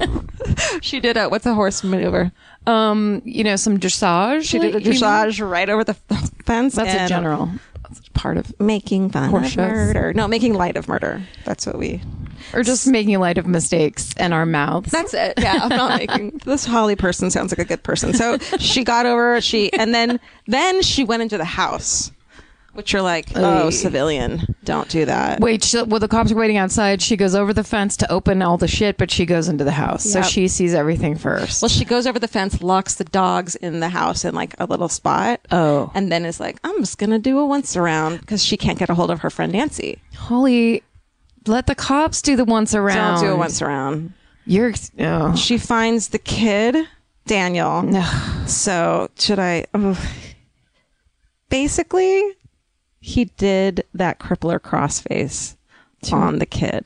She did a, what's a horse maneuver? Um, you know, some dressage. She did a like, you know? dressage right over the f- fence. That's a and general. That's part of, making fun Horse of shows. murder. No, making light of murder. That's what we. or just making light of mistakes and our mouths. That's it. Yeah, I'm not making this Holly person sounds like a good person. So she got over. She and then then she went into the house, which you're like, oh, Oy. civilian, don't do that. Wait, she, well, the cops are waiting outside. She goes over the fence to open all the shit, but she goes into the house. So Yep. she sees everything first. Well, she goes over the fence, locks the dogs in the house in like a little spot. Oh. And then is like, I'm just gonna do a once around because she can't get a hold of her friend Nancy. Holly, let the cops do the once around. Don't do a once around. You're, oh. She finds the kid, Daniel. So should I? Oh. Basically, he did that crippler crossface on the kid.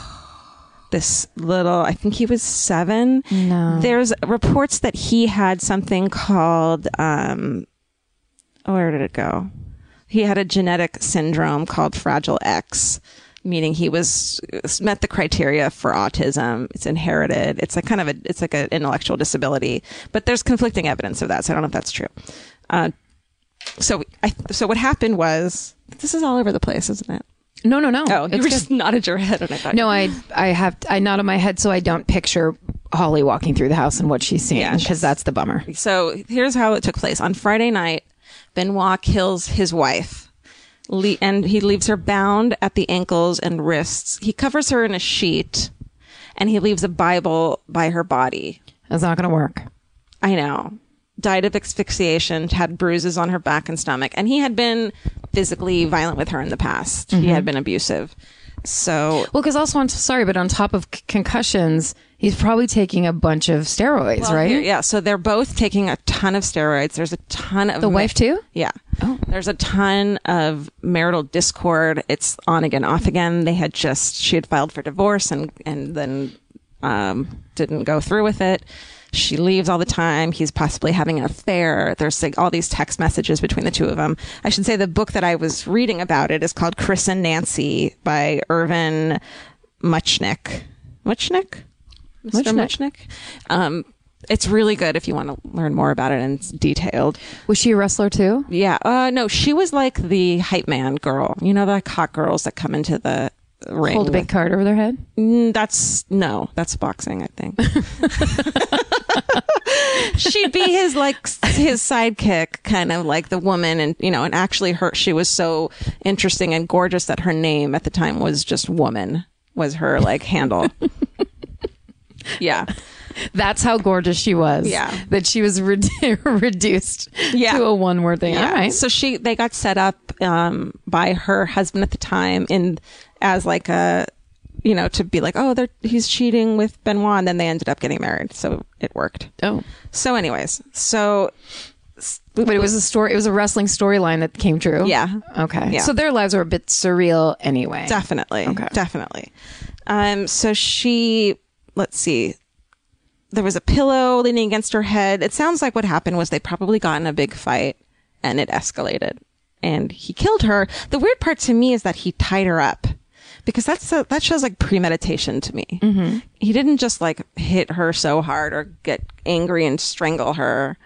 This little, I think he was seven. No. There's reports that he had something called, um, where did it go? He had a genetic syndrome called Fragile X. meaning he was met the criteria for autism. It's inherited. It's like kind of a, it's like an intellectual disability, but there's conflicting evidence of that. So I don't know if that's true. Uh, so I, so what happened was, this is all over the place, isn't it? No, no, no. Oh, you It's were good. just nodded your head, and I thought, No, I I have I nod on my head so I don't picture Holly walking through the house and what she's seeing, Yeah, because she's- that's the bummer. So here's how it took place. On Friday night, Benoit kills his wife, le- and he leaves her bound at the ankles and wrists. He covers her in a sheet, and he leaves a Bible by her body. That's not going to work. I know. Died of asphyxiation, had bruises on her back and stomach, and he had been physically violent with her in the past. He had been abusive. So, Well, because also, I'm sorry, but on top of c- concussions, he's probably taking a bunch of steroids, well, right? here- yeah. So they're both taking a ton of steroids. There's a ton of The wife too? Yeah. Oh. There's a ton of marital discord. It's on again, off again. They had just, she had filed for divorce and, and then, um, didn't go through with it. She leaves all the time. He's possibly having an affair. There's like all these text messages between the two of them. I should say the book that I was reading about it is called Chris and Nancy by Irvin Muchnick. Muchnick? Mister Muchnick? Um, it's really good if you want to learn more about it, and it's detailed. Was she a wrestler too? Yeah. Uh, no, she was like the hype man girl. You know, the hot girls that come into the ring. Hold a big with- card over their head? Mm, that's no, that's boxing, I think. She'd be his like s- his sidekick, kind of like the woman, and you know, and actually her she was so interesting and gorgeous that her name at the time was just woman, was her like handle. Yeah. That's how gorgeous she was. Yeah. That she was re- reduced Yeah. to a one word thing. Yeah. All right. So she they got set up um by her husband at the time in as like a you know, to be like, oh, they're he's cheating with Benoit, and then they ended up getting married. So it worked. Oh. So anyways, so But it was a story, it was a wrestling storyline that came true. Yeah. Okay. Yeah. So their lives are a bit surreal anyway. Definitely. Okay. Definitely. Um, so she, let's see, there was a pillow leaning against her head. It sounds like what happened was they probably got in a big fight and it escalated and he killed her. The weird part to me is that he tied her up because that's a, that shows like premeditation to me. Mm-hmm. He didn't just like hit her so hard or get angry and strangle her.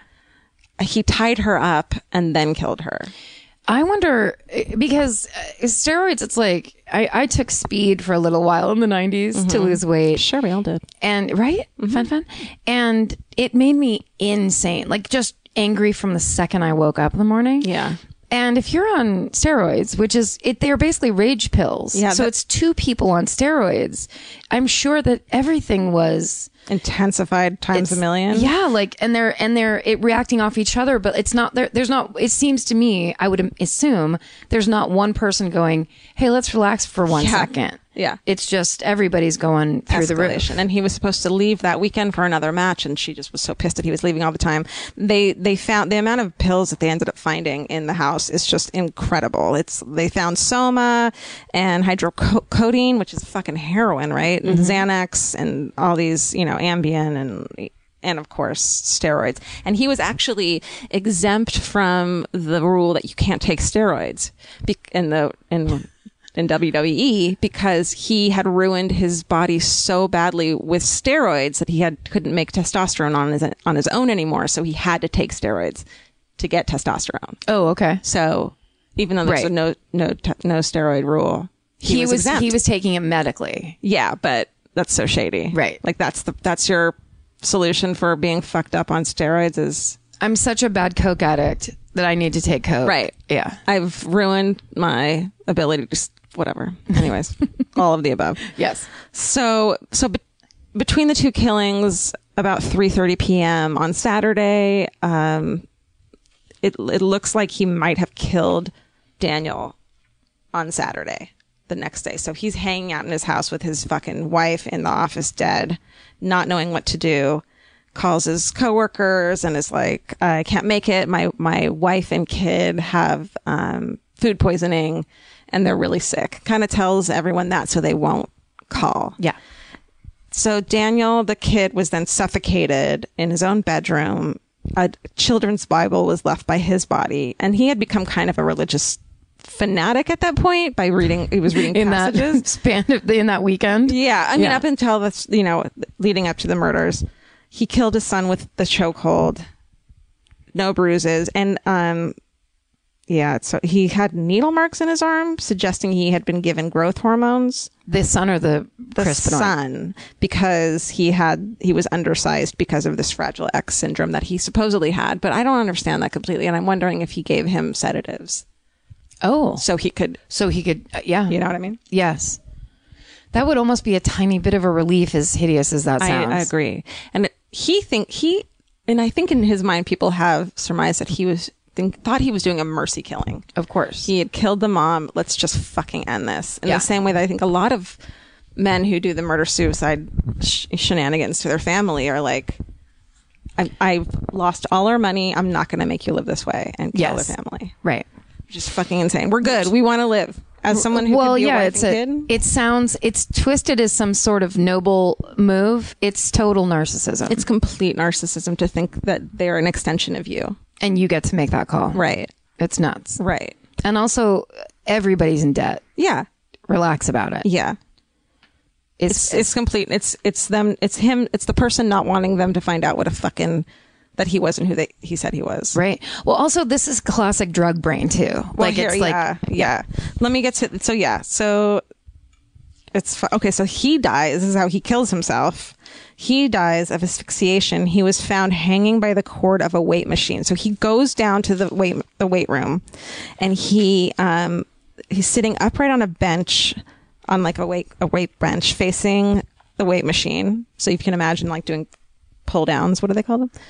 He tied her up and then killed her. I wonder because uh, steroids, it's like I, I took speed for a little while in the nineties Mm-hmm. to lose weight. Sure, we all did. And right? Mm-hmm. Fun, fun. And it made me insane. Like just angry from the second I woke up in the morning. Yeah. And if you're on steroids, which is it, they're basically rage pills. Yeah, So that- it's two people on steroids. I'm sure that everything was Intensified times a it's- million. Yeah, like and they're and they're it, reacting off each other, but it's not there. There's not. It seems to me, I would assume there's not one person going, "Hey, let's relax for one Yeah. second." Yeah. It's just everybody's going through the roof. Escalation. And he was supposed to leave that weekend for another match, and she just was so pissed that he was leaving all the time. They they found the amount of pills that they ended up finding in the house is just incredible. It's they found Soma and hydrocodone, which is fucking heroin, right? And Xanax and all these, you know, Ambien and and of course steroids. And he was actually exempt from the rule that you can't take steroids be- in the in in W W E because he had ruined his body so badly with steroids that he had couldn't make testosterone on his on his own anymore, so he had to take steroids to get testosterone. Oh, okay. So even though there's Right. a no no te- no steroid rule, he, He, was, was exempt. he was taking it medically. Yeah, but that's so shady. Right. Like that's the that's your solution for being fucked up on steroids is I'm such a bad coke addict that I need to take coke. Right. Yeah. I've ruined my ability to just whatever. Anyways, all of the above. Yes. So, so be- between the two killings, about three thirty p.m. on Saturday, um, it it looks like he might have killed Daniel on Saturday, the next day. So he's hanging out in his house with his fucking wife in the office, dead, not knowing what to do. Calls his coworkers and is like, "I can't make it. My my wife and kid have um, food poisoning." And they're really sick. Kind of tells everyone that so they won't call. Yeah. So Daniel, the kid, was then suffocated in his own bedroom. A children's Bible was left by his body. And he had become kind of a religious fanatic at that point by reading. He was reading in passages. that span of, in that weekend. Yeah, I mean, Yeah. up until this, you know, leading up to the murders, he killed his son with the chokehold. No bruises, and um, yeah, so he had needle marks in his arm, suggesting he had been given growth hormones. The son or the The Crispinoid? son, because he had he was undersized because of this Fragile X syndrome that he supposedly had, but I don't understand that completely, and I'm wondering if he gave him sedatives Oh, so he could, so he could, uh, yeah. you know what I mean? Yes. That would almost be a tiny bit of a relief, as hideous as that I, sounds. I agree, and he think he, and I think in his mind, people have surmised that he was think, thought he was doing a mercy killing. Of course. He had killed the mom. Let's just fucking end this. In Yeah. the same way that I think a lot of men who do the murder suicide sh- shenanigans to their family are like, I- I've lost all our money. I'm not going to make you live this way and kill Yes. their family. Right. Just fucking insane. We're good. We want to live. As someone who well, could be yeah, a wife it's and a. kid, It sounds. It's twisted as some sort of noble move. It's total narcissism. it's complete narcissism to think that they're an extension of you. and you get to make that call. Right. It's nuts. Right. And also, everybody's in debt. Yeah. Relax about it. Yeah. It's, It's it's complete. It's it's them. It's him. It's the person not wanting them to find out what a fucking that he wasn't who they he said he was. right. Well, also, this is classic drug brain too. Well, like here, it's like yeah, yeah. Let me get to so yeah. So it's fu- okay. So he dies. This is how he kills himself. He dies of asphyxiation. He was found hanging by the cord of a weight machine. So he goes down to the weight the weight room, and he um he's sitting upright on a bench, on like a weight a weight bench facing the weight machine. So you can imagine like doing pull downs. What do they call them?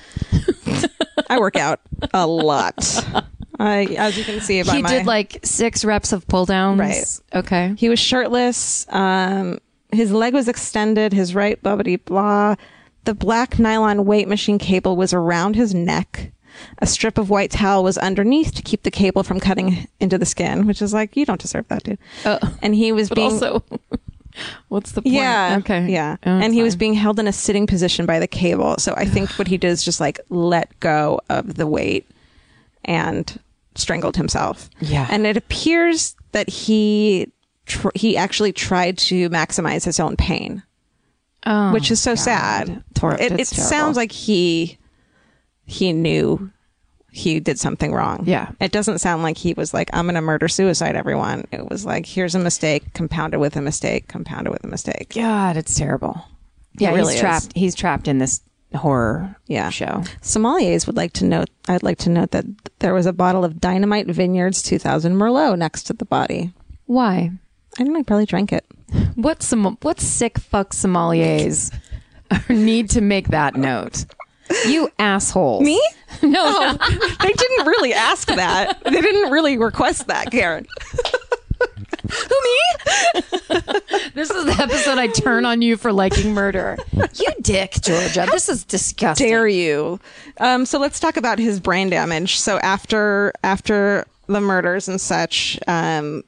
I work out a lot. I, as you can see by he my, did like six reps of pull downs. Right. Okay. he was shirtless. Um, his leg was extended. His right blah blah blah. The black nylon weight machine cable was around his neck. A strip of white towel was underneath to keep the cable from cutting into the skin, which is like, you don't deserve that, dude. Uh, And he was but being also, what's the point? yeah. Okay. Yeah. Oh, and it's he was fine. being held in a sitting position by the cable. So I think what he did is just like let go of the weight and strangled himself. Yeah. And it appears that he tr- he actually tried to maximize his own pain, Oh, which is so God. sad. Tor- it it it's terrible. sounds like he he knew he did something wrong. Yeah. It doesn't sound like he was like, I'm going to murder suicide everyone. It was like, here's a mistake, compounded with a mistake, compounded with a mistake. God, it's terrible. Yeah, really he's is. trapped. He's trapped in this horror Yeah. show. Sommeliers would like to note, I'd like to note that there was a bottle of Dynamite Vineyards two thousand Merlot next to the body. Why? I don't know, I probably drank it. What some what sick fuck sommeliers need to make that note? You assholes. Me? No, Oh, they didn't really ask that. They didn't really request that, Karen. Who, me? This is the episode I turn on you for liking murder. You dick, Georgia. This is disgusting. Dare you? Um, so let's talk about his brain damage. So after after the murders and such, um,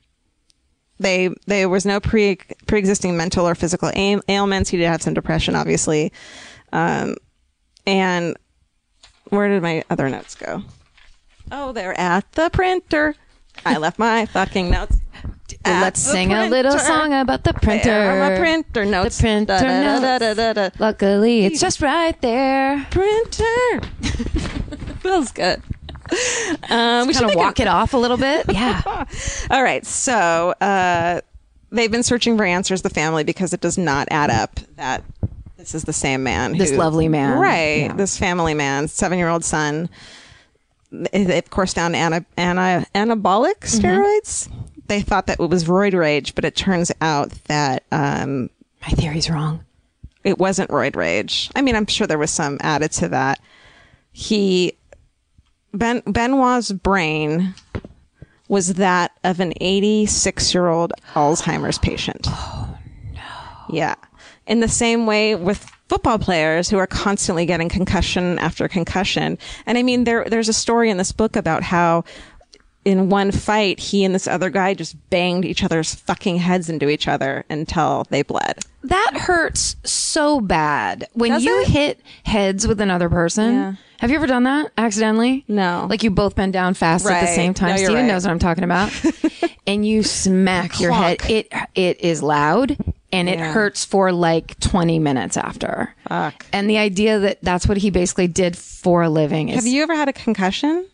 they there was no pre pre existing mental or physical ail- ailments. He did have some depression, obviously. Um, and where did my other notes go? Oh, they're at the printer. I left my fucking notes. Well, at let's the sing a little printer. song about the printer. There are my printer notes. The printer Da, da, da, notes. da, da, da, da. Luckily, it's just right there. Printer. Feels good. Um, we should Kind of make walk a- it off a little bit. Yeah. All right. So uh, they've been searching for answers, the family, because it does not add up that this is the same man. This who- lovely man. Right. Yeah. This family man, seven-year-old son. They, they, of course, found ana, ana, anabolic steroids. They thought that it was roid rage, but it turns out that um, My theory's wrong. it wasn't roid rage. I mean, I'm sure there was some added to that. He, Ben, Benoit's brain was that of an eighty-six year old Alzheimer's patient. Oh, no. Yeah. In the same way with football players who are constantly getting concussion after concussion. And I mean, there, there's a story in this book about how in one fight, he and this other guy just banged each other's fucking heads into each other until they bled. That hurts so bad when Does you it? hit heads with another person. Yeah. Have you ever done that accidentally? No. Like you both bend down fast at the Right. same time. No, you're Steven right. knows what I'm talking about. And you smack your head. It it is loud and it Yeah. hurts for like twenty minutes after. Fuck. And the idea that that's what he basically did for a living is Have you ever had a concussion?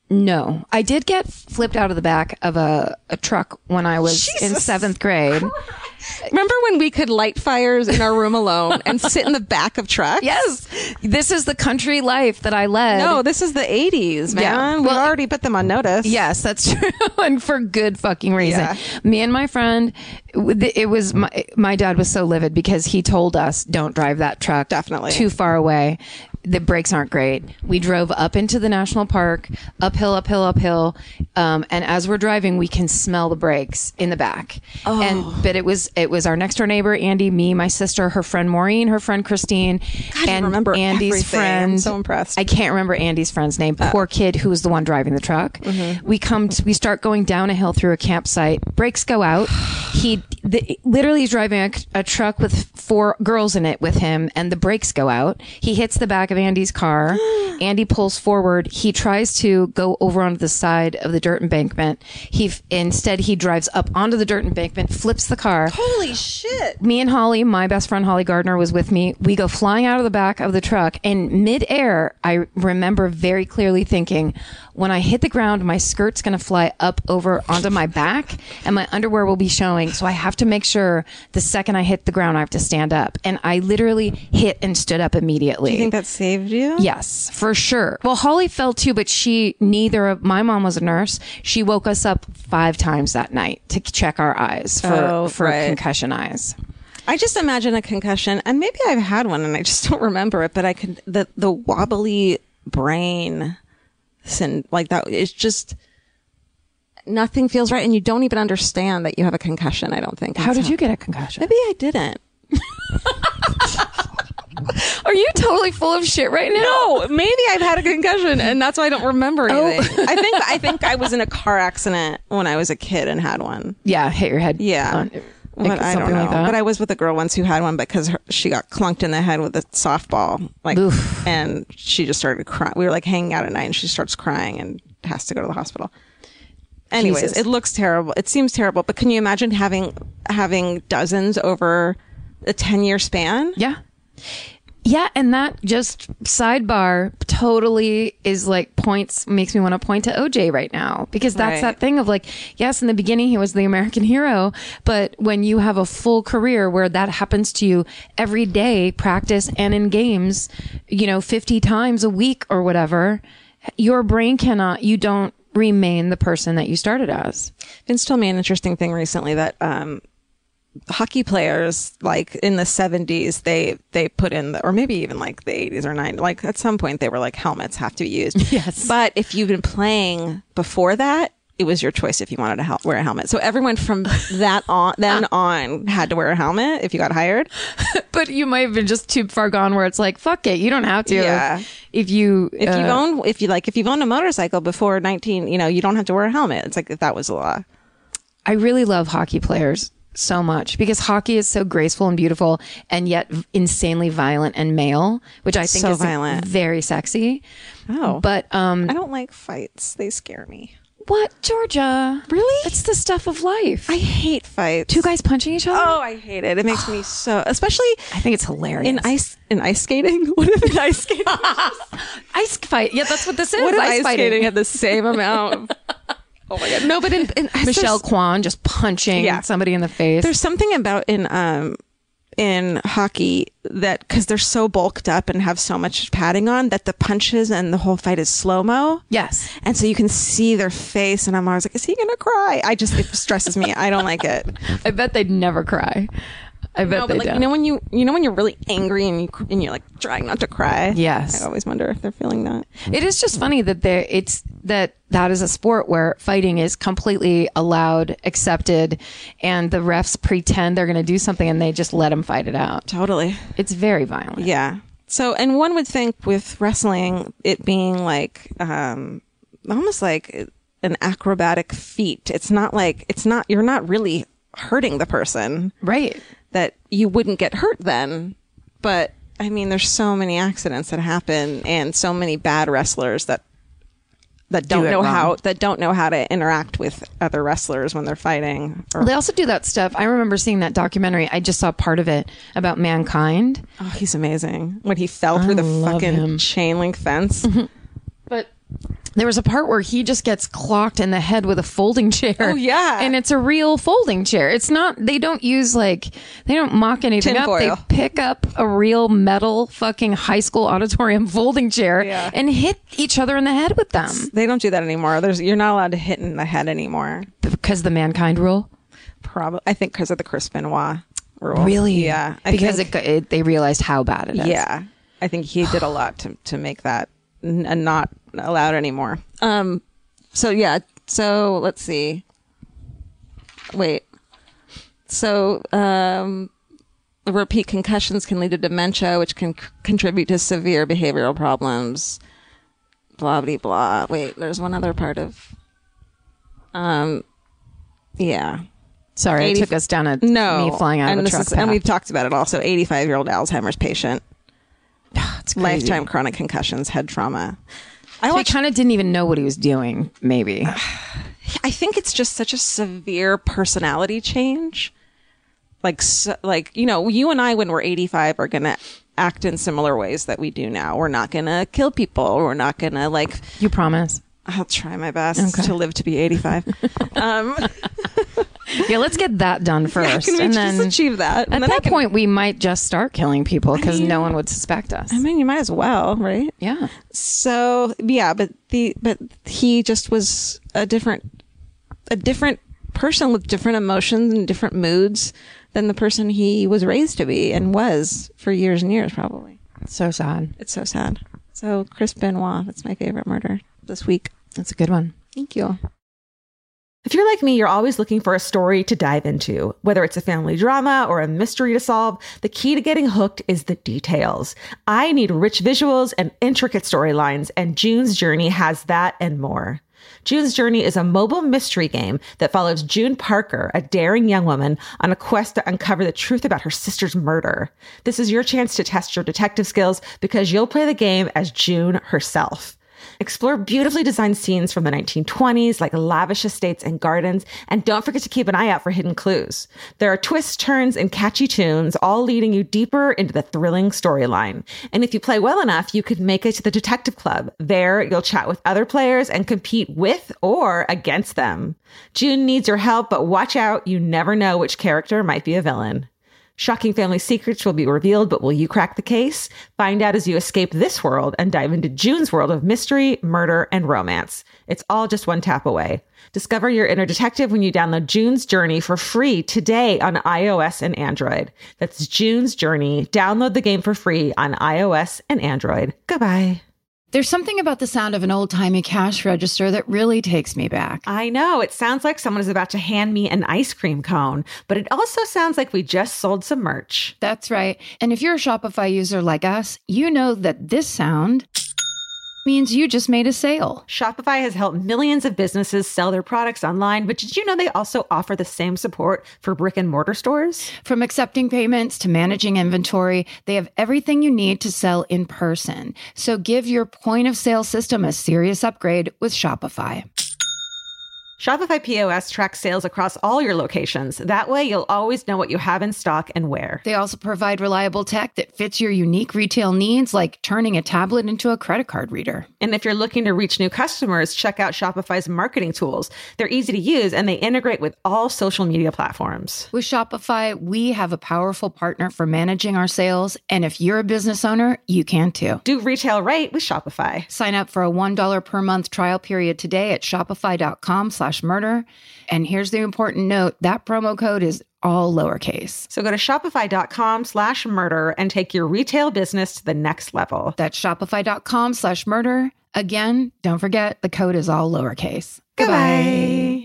no. I did get flipped out of the back of a, a truck when I was in Jesus seventh grade. Remember when we could light fires in our room alone and sit in the back of trucks? Yes. This is the country life that I led. No, this is the eighties, man. Yeah. We Well, already put them on notice. Yes, that's true. And for good fucking reason. Yeah. Me and my friend, it was my, my dad was so livid because he told us, don't drive that truck Definitely. too far away. The brakes aren't great. We drove up into the national park, uphill, uphill, uphill. Um, and as we're driving, we can smell the brakes in the back. Oh. And, but it was, it was our next door neighbor, Andy, me, my sister, her friend Maureen, her friend Christine, God, you and remember Andy's everything. friend. I'm so impressed. I can't remember Andy's friend's name. Poor kid who was the one driving the truck. Mm-hmm. We come, to, we start going down a hill through a campsite. Brakes go out. He the, literally is driving a, a truck with four girls in it with him, and the brakes go out. He hits the back of Andy's car. Andy pulls forward. He tries to go over onto the side of the dirt embankment. He instead he drives up onto the dirt embankment, flips the car. Holy shit. Me and Holly, my best friend Holly Gardner was with me. We go flying out of the back of the truck, and midair, I remember very clearly thinking, when I hit the ground, my skirt's going to fly up over onto my back and my underwear will be showing. So I have to make sure the second I hit the ground, I have to stand up. And I literally hit and stood up immediately. Do you think that saved you? Yes, for sure. Well, Holly fell too, but she, neither of, my mom was a nurse. She woke us up five times that night to check our eyes for, Oh, for right. concussion eyes. I just imagine a concussion, and maybe I've had one and I just don't remember it, but I could, the, the wobbly brain, sin, like that, it's just, nothing feels right, and you don't even understand that you have a concussion, I don't think. How did you get a concussion? Maybe I didn't. Are you totally full of shit right now? No, maybe I've had a concussion, and that's why I don't remember anything. I think I think I was in a car accident when I was a kid and had one. Yeah, hit your head. Yeah. on- But like I don't something know. like that. But I was with a girl once who had one because her, she got clunked in the head with a softball, like, Oof. and she just started crying. We were like hanging out at night, and she starts crying and has to go to the hospital. Anyways, Jesus. it looks terrible. It seems terrible. But can you imagine having having dozens over a ten year span? Yeah. Yeah, and that just sidebar totally is like points makes me want to point to O J right now because that's Right. that thing of like, yes, in the beginning he was the American hero, but when you have a full career where that happens to you every day, practice and in games, you know, fifty times a week or whatever, your brain cannot, you don't remain the person that you started as. Vince told me an interesting thing recently that um, hockey players, like in the seventies, they they put in the, or maybe even like the eighties or nineties, like at some point they were like helmets have to be used. Yes. But if you've been playing before that, it was your choice if you wanted to hel- wear a helmet. So everyone from that on then on had to wear a helmet if you got hired. But you might have been just too far gone where it's like, fuck it, you don't have to. Yeah. If, if you If uh, you've owned, if you like, if you've owned a motorcycle before nineteen, you know, you don't have to wear a helmet. It's like if that was the law. I really love hockey players so much because hockey is so graceful and beautiful and yet insanely violent and male, which I think So is violent. very sexy. Oh, But um I don't like fights. They scare me. what, Georgia? Really? It's the stuff of life. I hate fights. Two guys punching each other? Oh, I hate it. It makes me so, especially I think it's hilarious. in ice in ice skating. What if in ice skating? ice fight. Yeah, that's what this is. What if ice, ice fighting. skating had the same amount? Of, oh my god! No, but in, in Michelle there's, Kwan just punching Yeah. somebody in the face. there's something about in um in hockey that because they're so bulked up and have so much padding on that the punches and the whole fight is slow mo. Yes. And so you can see their face, and I'm always like, "Is he gonna cry?" I just it stresses me. I don't like it. I bet they'd never cry. I bet No, they but like don't. you know when you you know when you're really angry and you and you're like trying not to cry. Yes. I always wonder if they're feeling that. It is just funny that there it's that that is a sport where fighting is completely allowed, accepted, and the refs pretend they're going to do something and they just let them fight it out. Totally. It's very violent. Yeah. So, and one would think with wrestling, it being like, um, almost like an acrobatic feat. It's not like, it's not, you're not really hurting the person. Right. That you wouldn't get hurt then. But I mean, there's so many accidents that happen and so many bad wrestlers that that don't Do it know wrong. how that don't know how to interact with other wrestlers when they're fighting. Or, They also do that stuff. I remember seeing that documentary. I just saw part of it about Mankind. oh, he's amazing. When he fell through the love fucking him. chain link fence. But there was a part where he just gets clocked in the head with a folding chair. Oh, yeah. And it's a real folding chair. It's not, they don't use like, they don't mock anything up. Tinfoil. They pick up a real metal fucking high school auditorium folding chair Yeah. and hit each other in the head with them. They don't do that anymore. There's you're not allowed to hit in the head anymore. Because the Mankind rule? Probably, I think because of the Chris Benoit rule. Really? Yeah. I because think, it, it, they realized how bad it is. yeah, I think he did a lot to to make that n- n- not allowed anymore. Um. So yeah. So let's see. Wait. So um, repeat concussions can lead to dementia, which can c- contribute to severe behavioral problems. Blah blah blah. Wait, there's one other part of. Um. Yeah. Sorry, eighty it took us down a No. me flying out and of a this truck is, and path. we've talked about it also. eighty-five year old Alzheimer's patient. It's crazy. Lifetime chronic concussions, head trauma. I So he watched, kind of didn't even know what he was doing, maybe. I think it's just such a severe personality change. Like, so, like, you know, you and I, when we're eighty-five, are going to act in similar ways that we do now. We're not going to kill people. We're not going to, like, You promise? I'll try my best Okay. to live to be eighty-five. um, Yeah, let's get that done first. can we and just then achieve that? at And then I that can- point, we might just start killing people because mean- no one would suspect us. I mean, you might as well, right? Yeah. So yeah, but the but he just was a different a different person with different emotions and different moods than the person he was raised to be and was for years and years probably. So sad. It's so sad. So Chris Benoit, that's my favorite murder this week. That's a good one. Thank you. If you're like me, you're always looking for a story to dive into. Whether it's a family drama or a mystery to solve, the key to getting hooked is the details. I need rich visuals and intricate storylines, and June's Journey has that and more. June's Journey is a mobile mystery game that follows June Parker, a daring young woman, on a quest to uncover the truth about her sister's murder. This is your chance to test your detective skills because you'll play the game as June herself. Explore beautifully designed scenes from the nineteen twenties, like lavish estates and gardens, and don't forget to keep an eye out for hidden clues. There are twists, turns, and catchy tunes, all leading you deeper into the thrilling storyline. And if you play well enough, you could make it to the Detective Club. There, you'll chat with other players and compete with or against them. June needs your help, but watch out, you never know which character might be a villain. Shocking family secrets will be revealed, but will you crack the case? Find out as you escape this world and dive into June's world of mystery, murder, and romance. It's all just one tap away. Discover your inner detective when you download June's Journey for free today on iOS and Android. That's June's Journey. Download the game for free on iOS and Android. Goodbye. There's something about the sound of an old-timey cash register that really takes me back. I know, it sounds like someone is about to hand me an ice cream cone, but it also sounds like we just sold some merch. That's right. And if you're a Shopify user like us, you know that this sound means you just made a sale. Shopify has helped millions of businesses sell their products online, but did you know they also offer the same support for brick and mortar stores? From accepting payments to managing inventory, they have everything you need to sell in person. So give your point of sale system a serious upgrade with Shopify. Shopify P O S tracks sales across all your locations. That way, you'll always know what you have in stock and where. They also provide reliable tech that fits your unique retail needs, like turning a tablet into a credit card reader. And if you're looking to reach new customers, check out Shopify's marketing tools. They're easy to use and they integrate with all social media platforms. With Shopify, we have a powerful partner for managing our sales. And if you're a business owner, you can too. Do retail right with Shopify. Sign up for a one dollar per month trial period today at shopify.com slash murder. And here's the important note, that promo code is all lowercase. So go to shopify.com slash murder and take your retail business to the next level. That's shopify.com slash murder. Again, don't forget, the code is all lowercase. Goodbye.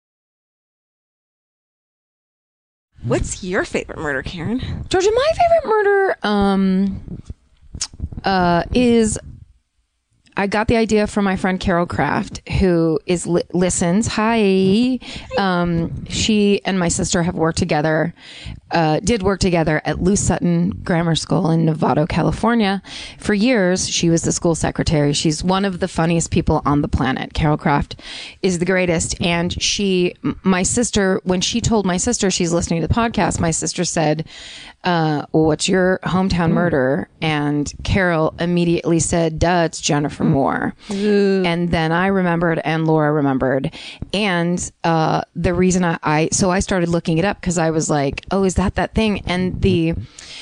What's your favorite murder, Karen? Georgia, my favorite murder um, uh, is I got the idea from my friend Carol Kraft, who is li- listens. Hi. Um, she and my sister have worked together, uh, did work together at Lou Sutton Grammar School in Novato, California. For years, she was the school secretary. She's one of the funniest people on the planet. Carol Kraft is the greatest. And she, my sister, when she told my sister she's listening to the podcast, my sister said, uh, well, what's your hometown murder? And Carol immediately said, duh, it's Jennifer Moore. Ooh. And then I remembered and Laura remembered. And uh, the reason I, I, so I started looking it up because I was like, oh, is that that thing? And the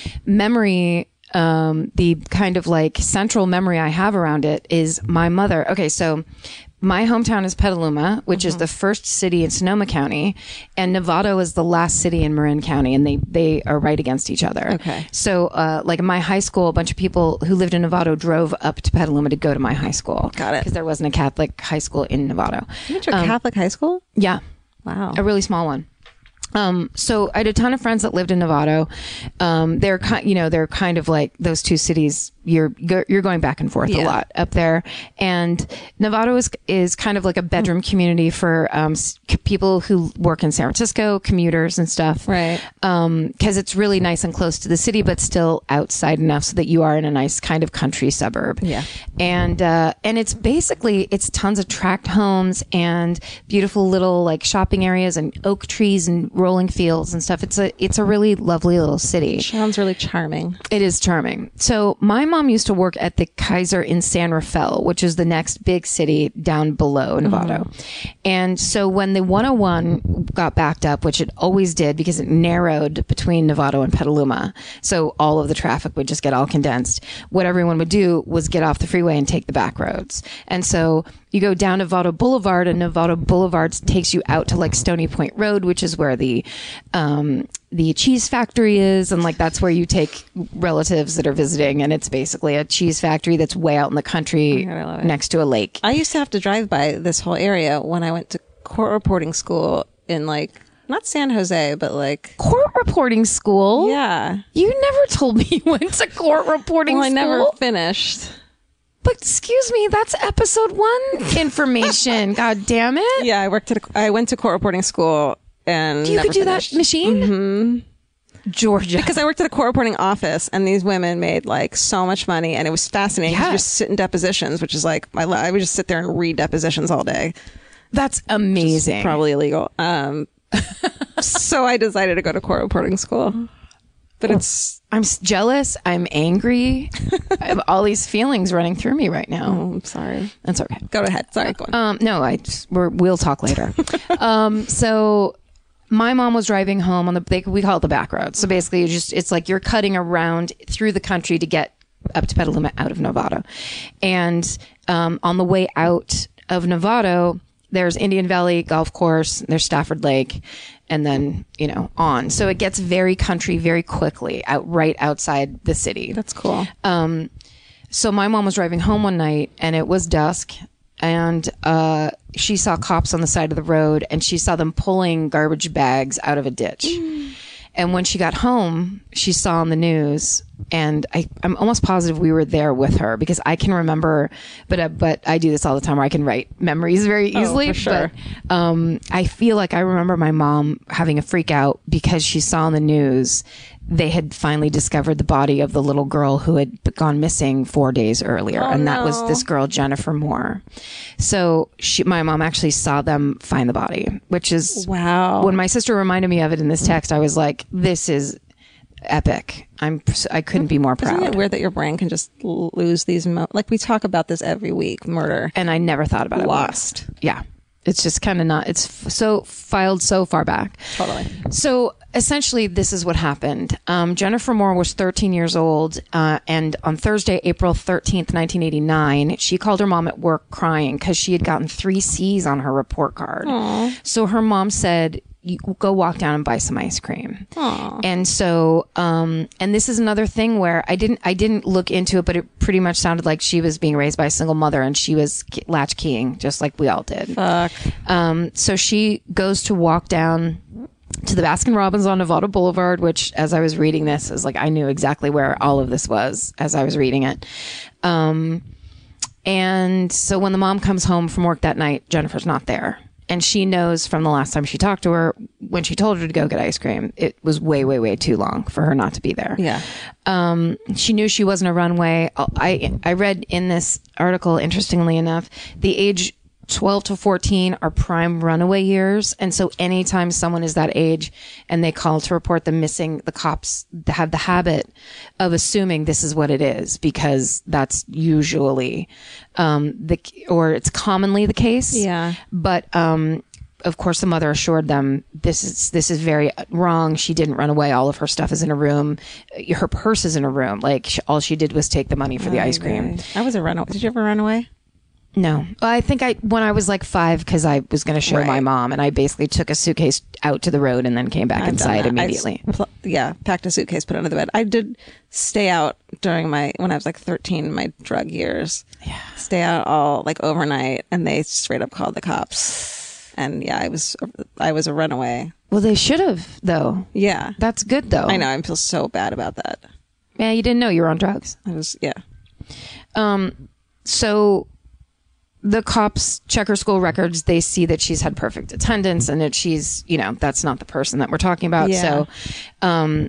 memory, um, the kind of like central memory I have around it is my mother. Okay, so my hometown is Petaluma, which mm-hmm. is the first city in Sonoma County, and Novato is the last city in Marin County, and they, they are right against each other. Okay. So, uh, like in my high school, a bunch of people who lived in Novato drove up to Petaluma to go to my high school. Got it. Because there wasn't a Catholic high school in Novato. You went to a um, Catholic high school? Yeah. Wow. A really small one. Um, so I had a ton of friends that lived in Novato. Um, they're kind, you know, they're kind of like those two cities. You're, you're going back and forth yeah. a lot up there. And Novato is, is kind of like a bedroom mm. community for, um, people who work in San Francisco, commuters and stuff. Right. Um, cause it's really nice and close to the city, but still outside enough so that you are in a nice kind of country suburb. Yeah. And, uh, and it's basically, it's tons of tract homes and beautiful little like shopping areas and oak trees and rolling fields and stuff. It's a, it's a really lovely little city. Sounds really charming. It is charming. So my mom used to work at the Kaiser in San Rafael, which is the next big city down below Novato. Mm-hmm. And so when the one oh one got backed up, which it always did because it narrowed between Novato and Petaluma, so all of the traffic would just get all condensed, what everyone would do was get off the freeway and take the back roads. And so you go down Novato Boulevard, and Novato Boulevard takes you out to like Stony Point Road, which is where the um, the cheese factory is, and like that's where you take relatives that are visiting, and it's basically a cheese factory that's way out in the country oh, next to a lake. I used to have to drive by this whole area when I went to court reporting school in like not San Jose, but like court reporting school. Yeah, you never told me you went to court reporting well, school. I never finished. But excuse me, that's episode one information. God damn it! Yeah, I worked at. A, I went to court reporting school, and you could do finished. that machine. Mm-hmm. Georgia, because I worked at a court reporting office, and these women made like so much money, and it was fascinating. Yeah. You just sit in depositions, which is like my. I would just sit there and read depositions all day. That's amazing. Probably illegal. Um, so I decided to go to court reporting school. But it's... I'm jealous. I'm angry. I have all these feelings running through me right now. Oh, I'm sorry. That's okay. Go ahead. Sorry. Go on. Um, no, I just, we're, we'll talk later. um, so my mom was driving home on the, they, we call it the back road. So basically you just, it's like you're cutting around through the country to get up to Petaluma out of Novato. And um, on the way out of Novato, there's Indian Valley Golf Course, there's Stafford Lake, and then, you know, on. So it gets very country very quickly, out right outside the city. That's cool. Um, so my mom was driving home one night, and it was dusk, and uh, she saw cops on the side of the road, and she saw them pulling garbage bags out of a ditch. Mm. And when she got home, she saw on the news, and I, I'm almost positive we were there with her because I can remember, but uh, but I do this all the time where I can write memories very easily. Oh, for sure. But um, I feel like I remember my mom having a freak out because she saw on the news they had finally discovered the body of the little girl who had gone missing four days earlier. Oh, and that no. was this girl, Jennifer Moore. So she, my mom actually saw them find the body, which is wow. When my sister reminded me of it in this text, I was like, this is epic. I'm, I couldn't be more proud. Isn't it weird that your brain can just lose these, mo- like we talk about this every week, murder. And I never thought about it. Lost. Once. Yeah. It's just kind of not, it's f- so filed so far back. Totally. So essentially, this is what happened. Um, Jennifer Moore was thirteen years old, uh, and on Thursday, April thirteenth, nineteen eighty-nine, she called her mom at work crying because she had gotten three C's on her report card. Aww. So her mom said, you go walk down and buy some ice cream. Aww. And so, um, and this is another thing where I didn't, I didn't look into it, but it pretty much sounded like she was being raised by a single mother and she was latch keying just like we all did. Fuck. Um, so she goes to walk down to the Baskin Robbins on Novato Boulevard, which as I was reading this is like, I knew exactly where all of this was as I was reading it. Um, And so when the mom comes home from work that night, Jennifer's not there. And she knows from the last time she talked to her, when she told her to go get ice cream, it was way, way, way too long for her not to be there. Yeah. Um, she knew she wasn't a runaway. I, I read in this article, interestingly enough, the age twelve to fourteen are prime runaway years. And so anytime someone is that age and they call to report them missing, the cops have the habit of assuming this is what it is, because that's usually, um, the, or it's commonly the case. Yeah. But, um, of course, the mother assured them this is this is very wrong. She didn't run away. All of her stuff is in a room. Her purse is in a room. Like, she, all she did was take the money for the ice cream. I was a runaway. Did you ever run away? No, I think I when I was like five, because I was going to show Right. my mom, and I basically took a suitcase out to the road and then came back I've inside done that. I immediately. s- pl- yeah, packed a suitcase, put it under the bed. I did stay out during my when I was like thirteen, my drug years. Yeah, stay out all like overnight, and they straight up called the cops. And yeah, I was I was a runaway. Well, they should have, though. Yeah, That's good, though. I know. I feel so bad about that. Yeah, you didn't know you were on drugs. I was yeah. Um, so the cops check her school records. They see that she's had perfect attendance and that she's, you know, that's not the person that we're talking about. Yeah. So, um,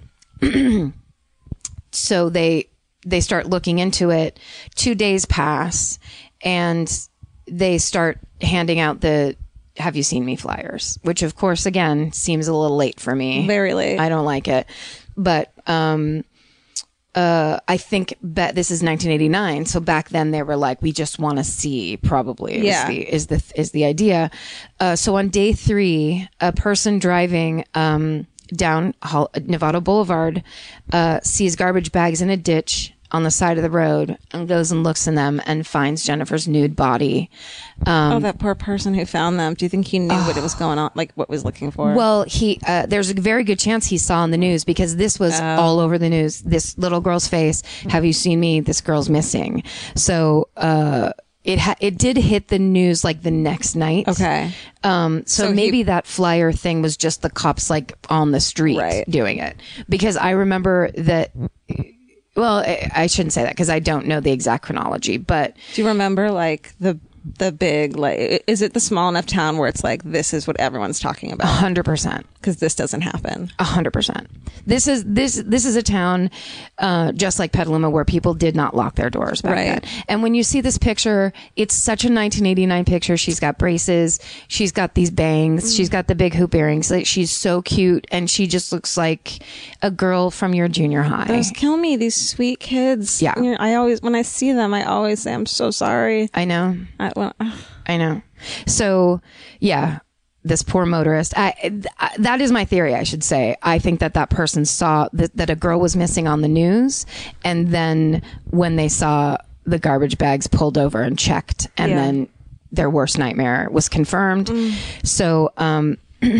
so they, they start looking into it. Two days pass and they start handing out the "Have you seen me" flyers, which of course, again, seems a little late for me. Very late. I don't like it. But, um, Uh, I think bet this is nineteen eighty-nine. So back then they were like, we just want to see, probably is Yeah. the, is the, is the idea. Uh, so on day three, a person driving, um, down Hol- Nevada Boulevard, uh, sees garbage bags in a ditch on the side of the road and goes and looks in them and finds Jennifer's nude body. oh, that poor person who found them. Do you think he knew what it was going on? Like what was looking for? Well, he uh, there's a very good chance he saw on the news, because this was all over the news. This little girl's face. Have you seen me? This girl's missing. So uh, it ha- it did hit the news like the next night. Okay. Um. So, So he- maybe that flyer thing was just the cops like on the street Right. doing it, because I remember that. Well, I, I shouldn't say that because I don't know the exact chronology, but Do you remember like the the big like? Is it the small enough town where it's like this is what everyone's talking about? one hundred percent. Because this doesn't happen. A hundred percent. This is this this is a town, uh, just like Petaluma, where people did not lock their doors back Right. then. And when you see this picture, it's such a nineteen eighty-nine picture. She's got braces. She's got these bangs. She's got the big hoop earrings. Like, she's so cute, and she just looks like a girl from your junior high. Those kill me. These sweet kids. Yeah. You know, I always when I see them, I always say I'm so sorry. I know. I, well, I know. So, yeah, this poor motorist. I, th- that is my theory, I should say. I think that that person saw that, that a girl was missing on the news. And then when they saw the garbage bags pulled over and checked, and Yeah. then their worst nightmare was confirmed. So, um,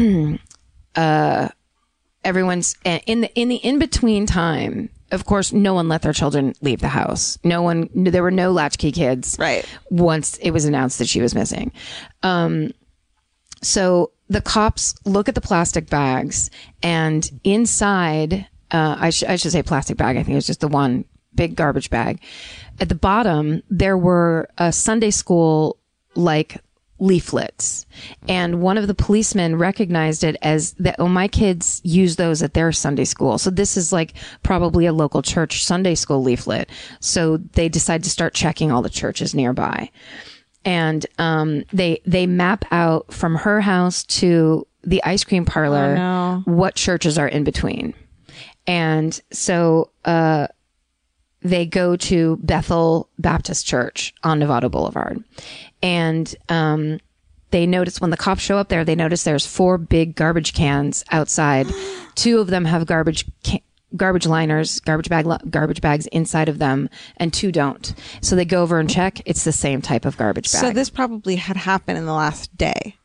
uh, everyone's in the, in the in-between time. Of course, no one let their children leave the house. No one, there were no latchkey kids. Right. Once it was announced that she was missing. Um, so the cops look at the plastic bags, and inside, uh, I, sh- I should say plastic bag. I think it was just the one big garbage bag. At the bottom, there were a Sunday school like leaflets, and one of the policemen recognized it as that. Oh, my kids use those at their Sunday school. So this is like probably a local church Sunday school leaflet. So they decide to start checking all the churches nearby. And, um, they, they map out from her house to the ice cream parlor, Oh, no. what churches are in between. And so, uh, they go to Bethel Baptist Church on Nevada Boulevard. And um, they notice when the cops show up there, they notice there's four big garbage cans outside. Two of them have garbage ca- garbage liners, garbage bag li- garbage bags inside of them, and two don't. So they go over and check. It's the same type of garbage bag. so this probably had happened in the last day.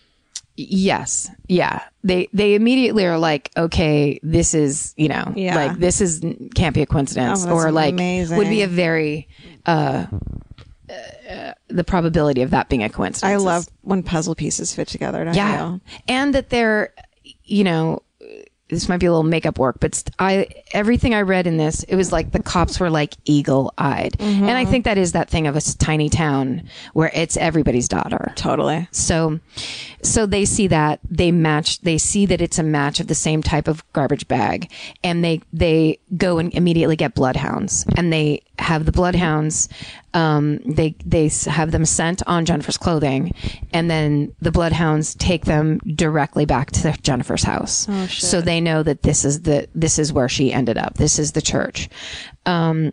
Yes. Yeah. They they immediately are like, okay, this is, you know, Yeah. like this is can't be a coincidence, Oh, that's or like amazing. would be a very uh, uh the probability of that being a coincidence. I is- love when puzzle pieces fit together. Don't yeah. you? And that they're, you know, this might be a little makeup work, but st- I everything I read in this, it was like the cops were like eagle-eyed. Mm-hmm. And I think that is that thing of a tiny town where it's everybody's daughter. Totally. So so they see that, they match, they see that it's a match of the same type of garbage bag, and they they go and immediately get bloodhounds, and they have the bloodhounds um they they have them sent on Jennifer's clothing, and then the bloodhounds take them directly back to Jennifer's house. Oh, shit. So they know that this is the this is where she ended up. This is the church. Um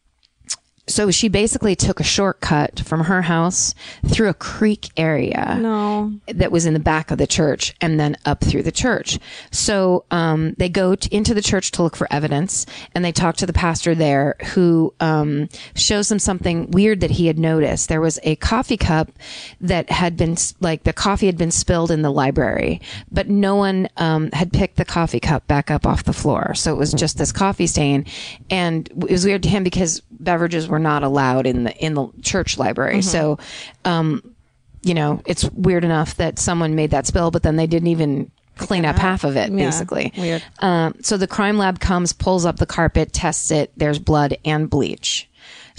So she basically took a shortcut from her house through a creek area No. that was in the back of the church, and then up through the church. So um, they go t- into the church to look for evidence, and they talk to the pastor there, who um, shows them something weird that he had noticed. There was a coffee cup that had been, s- like the coffee had been spilled in the library, but no one um, had picked the coffee cup back up off the floor. So it was just this coffee stain. And it was weird to him because beverages were not allowed in the in the church library. Mm-hmm. So, um, you know, it's weird enough that someone made that spill, but then they didn't even clean up half of it, Yeah, basically. weird. Um, so the crime lab comes, pulls up the carpet, tests it. There's blood and bleach.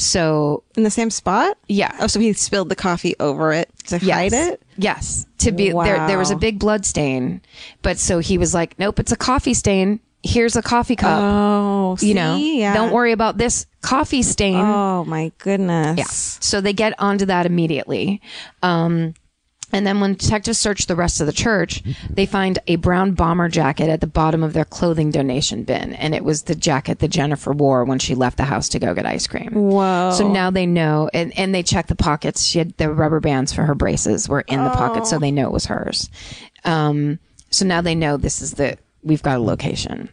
So In the same spot? yeah. Oh, so he spilled the coffee over it to Yes. hide it? Yes. To be there, there was a Wow. big blood stain, but so he was like, nope, it's a coffee stain. Here's a coffee cup. Oh, you know, see? Yeah. don't worry about this coffee stain. Oh, my goodness. Yeah. So they get onto that immediately. Um, and then when detectives search the rest of the church, they find a brown bomber jacket at the bottom of their clothing donation bin. And it was the jacket that Jennifer wore when she left the house to go get ice cream. Whoa. So now they know, and, and they check the pockets. She had the rubber bands for her braces were in the pockets, so they know it was hers. Um, so now they know this is the, we've got a location.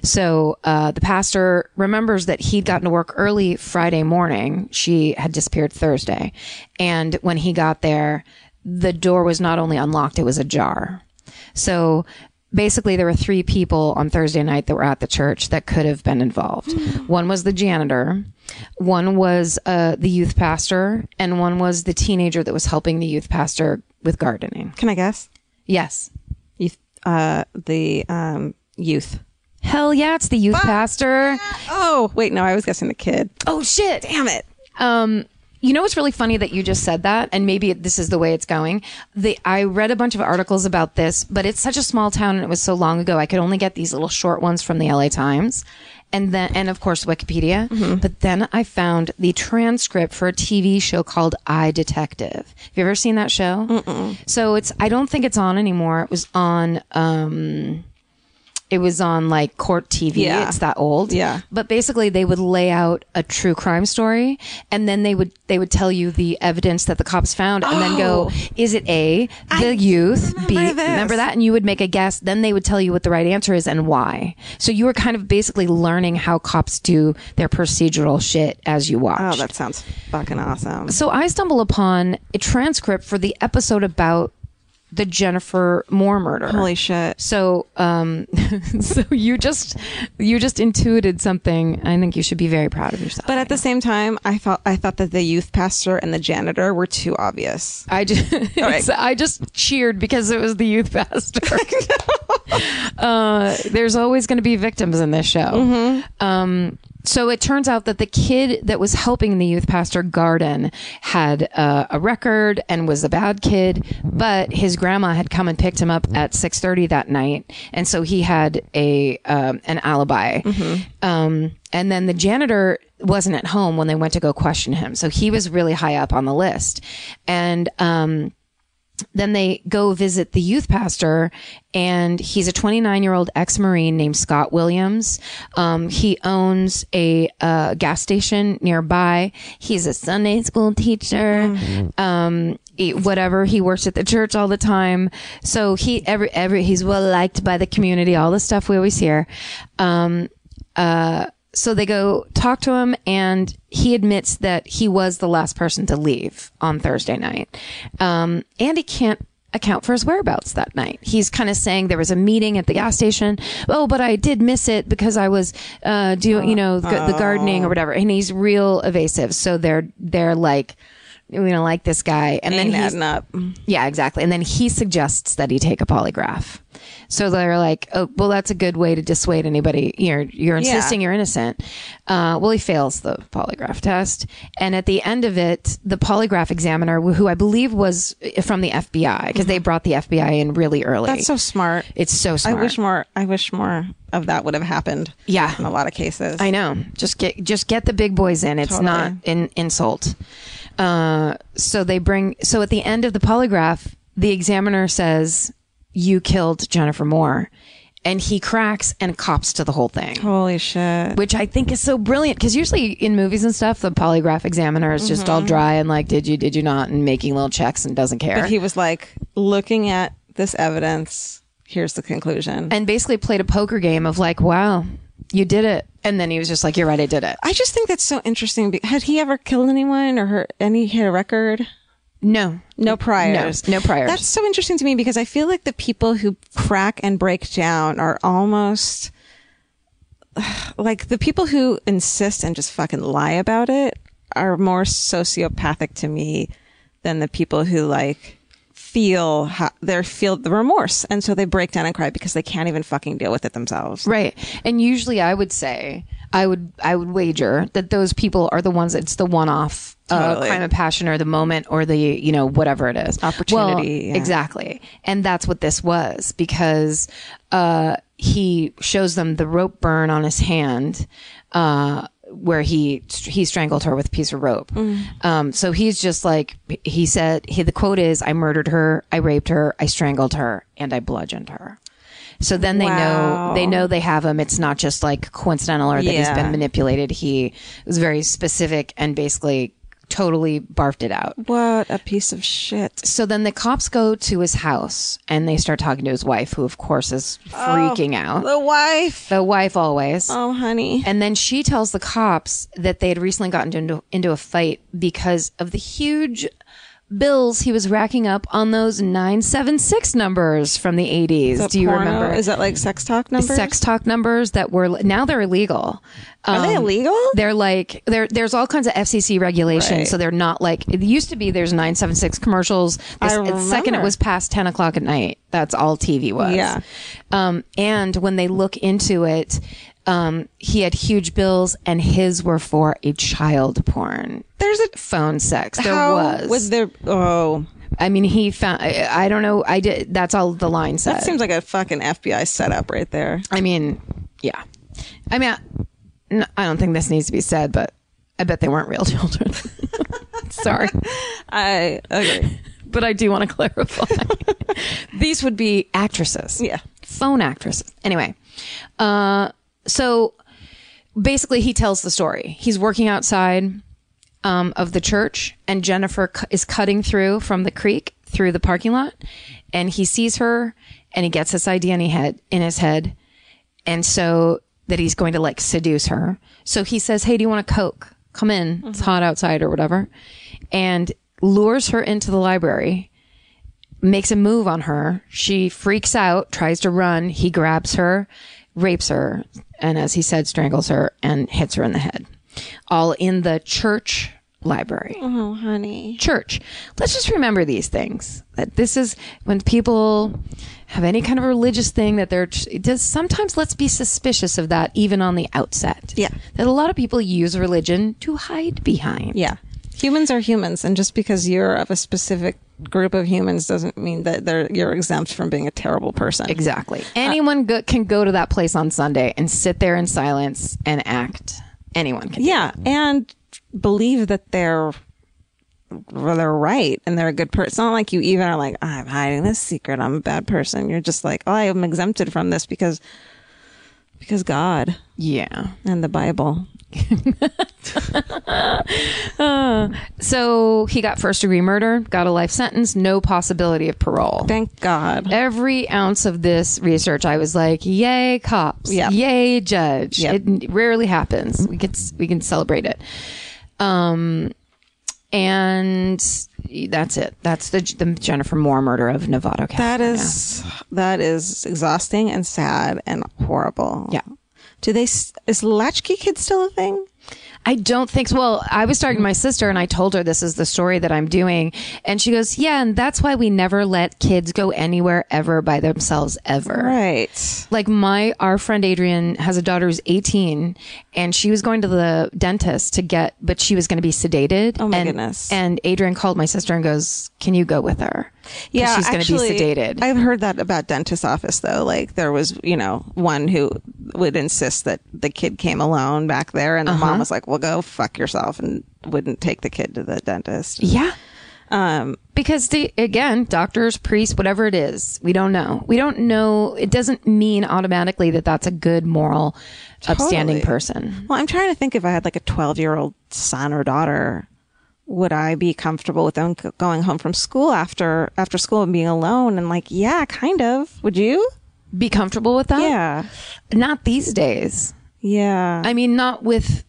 So uh, the pastor remembers that he'd gotten to work early Friday morning. She had disappeared Thursday. And when he got there, the door was not only unlocked, it was ajar. So basically there were three people on Thursday night that were at the church that could have been involved. One was the janitor, one was uh, the youth pastor, and one was the teenager that was helping the youth pastor with gardening. Can I guess? Yes. Youth, uh, the um, youth. Hell yeah, it's the youth pastor. Oh, wait, no, I was guessing the kid. Oh shit. Damn it. Um, you know what's really funny that you just said that, and maybe this is the way it's going. The I read a bunch of articles about this, but it's such a small town and it was so long ago. I could only get these little short ones from the L A Times, and then and of course Wikipedia. Mm-hmm. But then I found the transcript for a T V show called I, Detective. Have you ever seen that show? Mm-mm. So it's I don't think it's on anymore. It was on. Um, It was on like court T V. Yeah. It's that old. Yeah. But basically they would lay out a true crime story, and then they would they would tell you the evidence that the cops found, and then go, is it A, the youth, B, this. remember that? And you would make a guess. Then they would tell you what the right answer is and why. So you were kind of basically learning how cops do their procedural shit as you watch. Oh, that sounds fucking awesome. So I stumble upon a transcript for the episode about the Jennifer Moore murder. Holy shit. So, um, so you just, you just intuited something. I think you should be very proud of yourself. But at the same time, I thought I thought that the youth pastor and the janitor were too obvious. I just, right. I just cheered because it was the youth pastor. uh, there's always going to be victims in this show. Mm-hmm. Um, So it turns out that the kid that was helping the youth pastor garden had uh, a record and was a bad kid, but his grandma had come and picked him up at six thirty that night, and so he had a um, an alibi. Mm-hmm. Um, and then the janitor wasn't at home when they went to go question him, so he was really high up on the list. And um, then they go visit the youth pastor, and he's a twenty-nine year old ex-Marine named Scott Williams. Um, he owns a uh, gas station nearby. He's a Sunday school teacher. Mm-hmm. Um, he, whatever. He works at the church all the time. So he, every, every, he's well liked by the community, all the stuff we always hear. Um, uh, So they go talk to him, and he admits that he was the last person to leave on Thursday night. Um, and he can't account for his whereabouts that night. He's kind of saying there was a meeting at the gas station. Oh, but I did miss it because I was uh, doing, you know, the, the gardening or whatever. And he's real evasive. So they're they're like we don't like this guy. And Ain't then he's adding up. Yeah, exactly. And then he suggests that he take a polygraph. So they're like, oh, well, that's a good way to dissuade anybody. You're, you're insisting Yeah. you're innocent. Uh, well, he fails the polygraph test. And at the end of it, the polygraph examiner, who I believe was from the F B I, because they brought the F B I in really early. That's so smart. It's so smart. I wish more. I wish more of that would have happened. Yeah. in a lot of cases. I know. Just get just get the big boys in. It's Totally. not an insult. Uh, so they bring. So at the end of the polygraph, the examiner says, "You killed Jennifer Moore," and he cracks and cops to the whole thing. Holy shit. Which I think is so brilliant, because usually in movies and stuff, the polygraph examiner is just all dry and like, "Did you? Did you not?" and making little checks and doesn't care. But he was like, looking at this evidence, here's the conclusion. And basically played a poker game of like, "Wow, you did it," and then he was just like, "You're right, I did it." I just think that's so interesting. be- Had he ever killed anyone or hurt any hit a record? No, No priors. No, no priors. That's so interesting to me because I feel like the people who crack and break down are almost like the people who insist and just fucking lie about it are more sociopathic to me than the people who like feel how they feel the remorse. And so they break down and cry because they can't even fucking deal with it themselves. Right. And usually I would say, I would, I would wager that those people are the ones, it's the one-off uh, Totally. crime of passion or the moment or the, you know, whatever it is. Opportunity, Well, yeah. Exactly. And that's what this was, because uh, he shows them the rope burn on his hand, uh, where he he strangled her with a piece of rope. Um, so he's just like, he said, he, the quote is, "I murdered her, I raped her, I strangled her, and I bludgeoned her." So then they Wow. know they know they have him. It's not just like coincidental or that he's Yeah. been manipulated. He was very specific and basically totally barfed it out. What a piece of shit. So then the cops go to his house and they start talking to his wife, who of course is freaking out. The wife. The wife always. Oh, honey. And then she tells the cops that they had recently gotten into, into a fight because of the huge bills he was racking up on those nine seven six numbers from the eighties. The Do you porno? remember? Is that like sex talk numbers? Sex talk numbers that were, now they're illegal. Are they Um, illegal? They're like, there, there's all kinds of F C C regulations. Right. So they're not like, it used to be there's nine seven six commercials. This, I the second it remember. was past ten o'clock at night, that's all T V was. Yeah. Um, and when they look into it, um, he had huge bills and his were for a child porn There's a phone sex. There how was. was there? Oh, I mean, he found, I, I don't know. I did. That's all the line said. that seems like a fucking F B I setup right there. I mean, yeah. I mean, I, no, I don't think this needs to be said, but I bet they weren't real children. Sorry. I agree. But I do want to clarify. These would be actresses. Yeah. Phone actresses. Anyway. Uh, so basically he tells the story. He's working outside um, of the church and Jennifer cu- is cutting through from the creek through the parking lot and he sees her and he gets this idea in, he head, in his head. And so that he's going to like seduce her. So he says, "Hey, do you want a Coke? Come in. It's hot outside," or whatever. And lures her into the library, makes a move on her. She freaks out, tries to run. He grabs her, rapes her, and as he said, strangles her and hits her in the head. All in the church library. Oh, honey. Church. Let's just remember these things. That this is when people have any kind of religious thing that they're it does sometimes let's be suspicious of that even on the outset. Yeah. That a lot of people use religion to hide behind. Yeah. Humans are humans, and just because you're of a specific group of humans doesn't mean that they're you're exempt from being a terrible person. Exactly. Anyone go, can go to that place on Sunday and sit there in silence and act. Anyone can. Yeah, and believe that they're well, they're right and they're a good person. It's not like you even are like, I'm hiding this secret, I'm a bad person. You're just like, oh, I am exempted from this because because God Yeah. and the Bible. So he got first degree murder, got a life sentence, no possibility of parole. Thank God. Every ounce of this research, I was like, "Yay, cops! Yep. Yay, judge!" Yep. It rarely happens. We can we can celebrate it. Um, and that's it. That's the the Jennifer Moore murder of Novato, California. That is that is exhausting and sad and horrible. Yeah. Do they? s- Is Latchkey Kid still a thing? I don't think so. Well, I was talking to my sister and I told her this is the story that I'm doing. And she goes, yeah, and that's why we never let kids go anywhere ever by themselves ever. Right. Like my, our friend Adrian has a daughter who's eighteen and she was going to the dentist to get, but she was going to be sedated. Oh my and, goodness. And Adrian called my sister and goes, can you go with her? Yeah, she's going to be sedated. I've heard that about dentist office though. Like there was, you know, one who would insist that the kid came alone back there, and the Uh-huh. mom was like, "Well, go fuck yourself," and wouldn't take the kid to the dentist. Yeah. Um, Because the, again, doctors, priests, whatever it is, we don't know. We don't know. It doesn't mean automatically that that's a good, moral, upstanding Totally. person. well, I'm trying to think if I had like a twelve year old son or daughter, would I be comfortable with them g- going home from school after after school and being alone? And like, yeah, kind of. Would you? Be comfortable with that? Yeah. Not these days. Yeah. I mean, not with.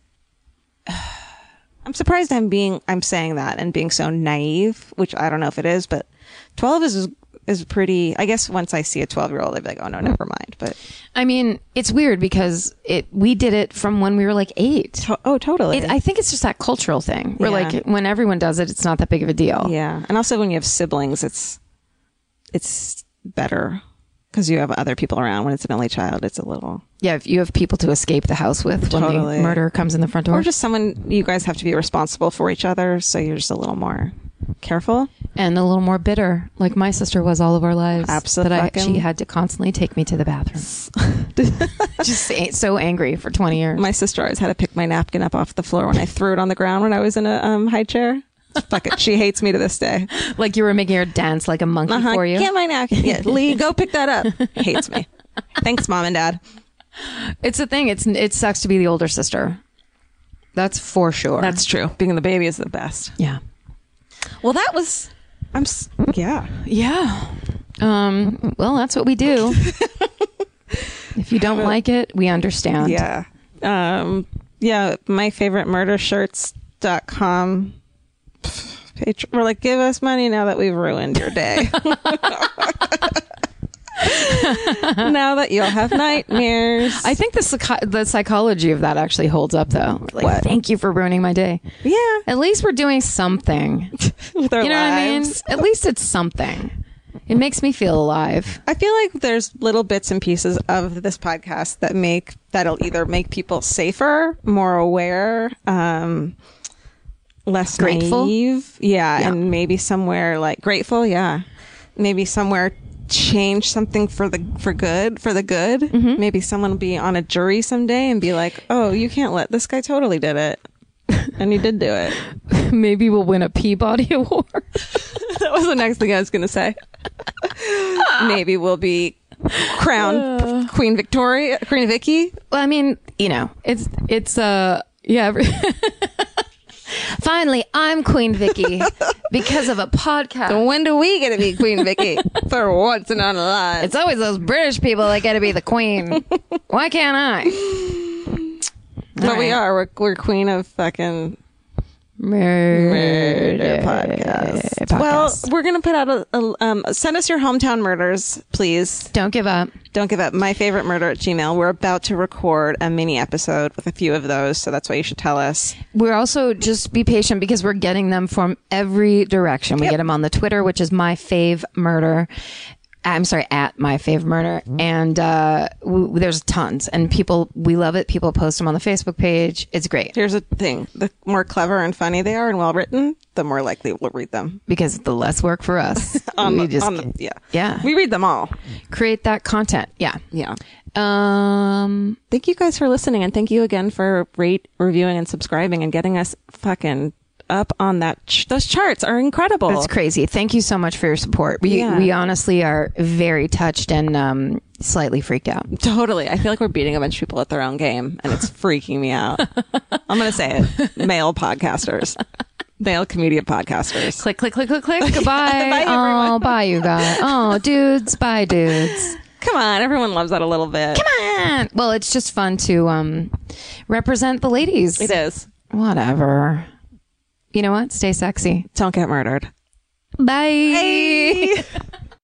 I'm surprised I'm being I'm saying that and being so naive, which I don't know if it is, but twelve is is pretty. I guess once I see a twelve year old, I'd be like, oh no, never mind. But I mean, it's weird because it we did it from when we were like eight. to- oh, totally. It, I think it's just that cultural thing. Where Yeah. like when everyone does it, it's not that big of a deal. yeah, and also when you have siblings, it's it's better because you have other people around. When it's an only child, it's a little. Yeah, if you have people to escape the house with when Totally. the murder comes in the front door. Or just someone you guys have to be responsible for each other, so you're just a little more careful. and a little more bitter, like my sister was all of our lives. That I, Abso-fucking- she had to constantly take me to the bathroom. Just a- so angry for twenty years. My sister always had to pick my napkin up off the floor when I threw it on the ground when I was in a um, high chair. Fuck it. She hates me to this day. Like you were making her dance like a monkey Uh-huh. for you. Get my napkin. Yeah, Lee, go pick that up. Hates me. Thanks, mom and dad. It's the thing. It's it sucks to be the older sister. That's for sure. That's true. Being the baby is the best. yeah. Well, that was. I'm. s- Yeah. Yeah. Um, well, that's what we do. If you don't like it, we understand. Yeah. Um. Yeah. My favorite murder shirts dot com. Page. We're like, give us money now that we've ruined your day. Now that you'll have nightmares. I think the psych- the psychology of that actually holds up, though. Like, What? thank you for ruining my day. Yeah. At least we're doing something. With our You know what I mean? lives. At least it's something. It makes me feel alive. I feel like there's little bits and pieces of this podcast that make that'll either make people safer, more aware, um, less Grateful? naive. Yeah, Yeah. and maybe somewhere like grateful. Yeah, maybe somewhere change something for the for good for the good. Mm-hmm. Maybe someone will be on a jury someday and be like, "Oh, you can't let this guy totally did it." And he did do it. Maybe we'll win a Peabody Award. That was the next thing I was going to say. Maybe we'll be crowned Queen Victoria, Queen Vicky. Well, I mean, you know, it's it's uh yeah. Every- Finally, I'm Queen Vicky because of a podcast. When do we get to be Queen Vicky? For once in our lives. It's always those British people that get to be the queen. Why can't I? But we right. are. We're, we're queen of fucking Murder, murder podcast. podcast. Well, we're going to put out a, a um, send us your hometown murders, please. Don't give up. Don't give up. My favorite murder at Gmail. We're about to record a mini episode with a few of those, so that's why you should tell us. We're also just be patient because we're getting them from every direction. We Yep. get them on the Twitter, which is my fave murder. I'm sorry, at my fave murder. And uh, w- there's tons. And people, we love it. People post them on the Facebook page. It's great Here's a thing. The more clever and funny they are and well written, the more likely we'll read them. because the less work for us. On we the- just on the- yeah. yeah. We read them all. create that content. Yeah. Yeah. Um, Thank you guys for listening, and thank you again for rate, reviewing, and subscribing and getting us fucking up on that. Ch- those charts are incredible. It's crazy. Thank you so much for your support. We Yeah. we honestly are very touched and um, slightly freaked out. Totally. I feel like we're beating a bunch of people at their own game, and it's freaking me out. I'm going to say it. Male podcasters. Male comedian podcasters. Click, click, click, click, click. Goodbye. Bye, oh, everyone. bye, you guys. Oh, dudes. Bye, dudes. Come on. Everyone loves that a little bit. Come on. Well, it's just fun to um, represent the ladies. It is. Whatever. You know what? Stay sexy. Don't get murdered. Bye. Bye.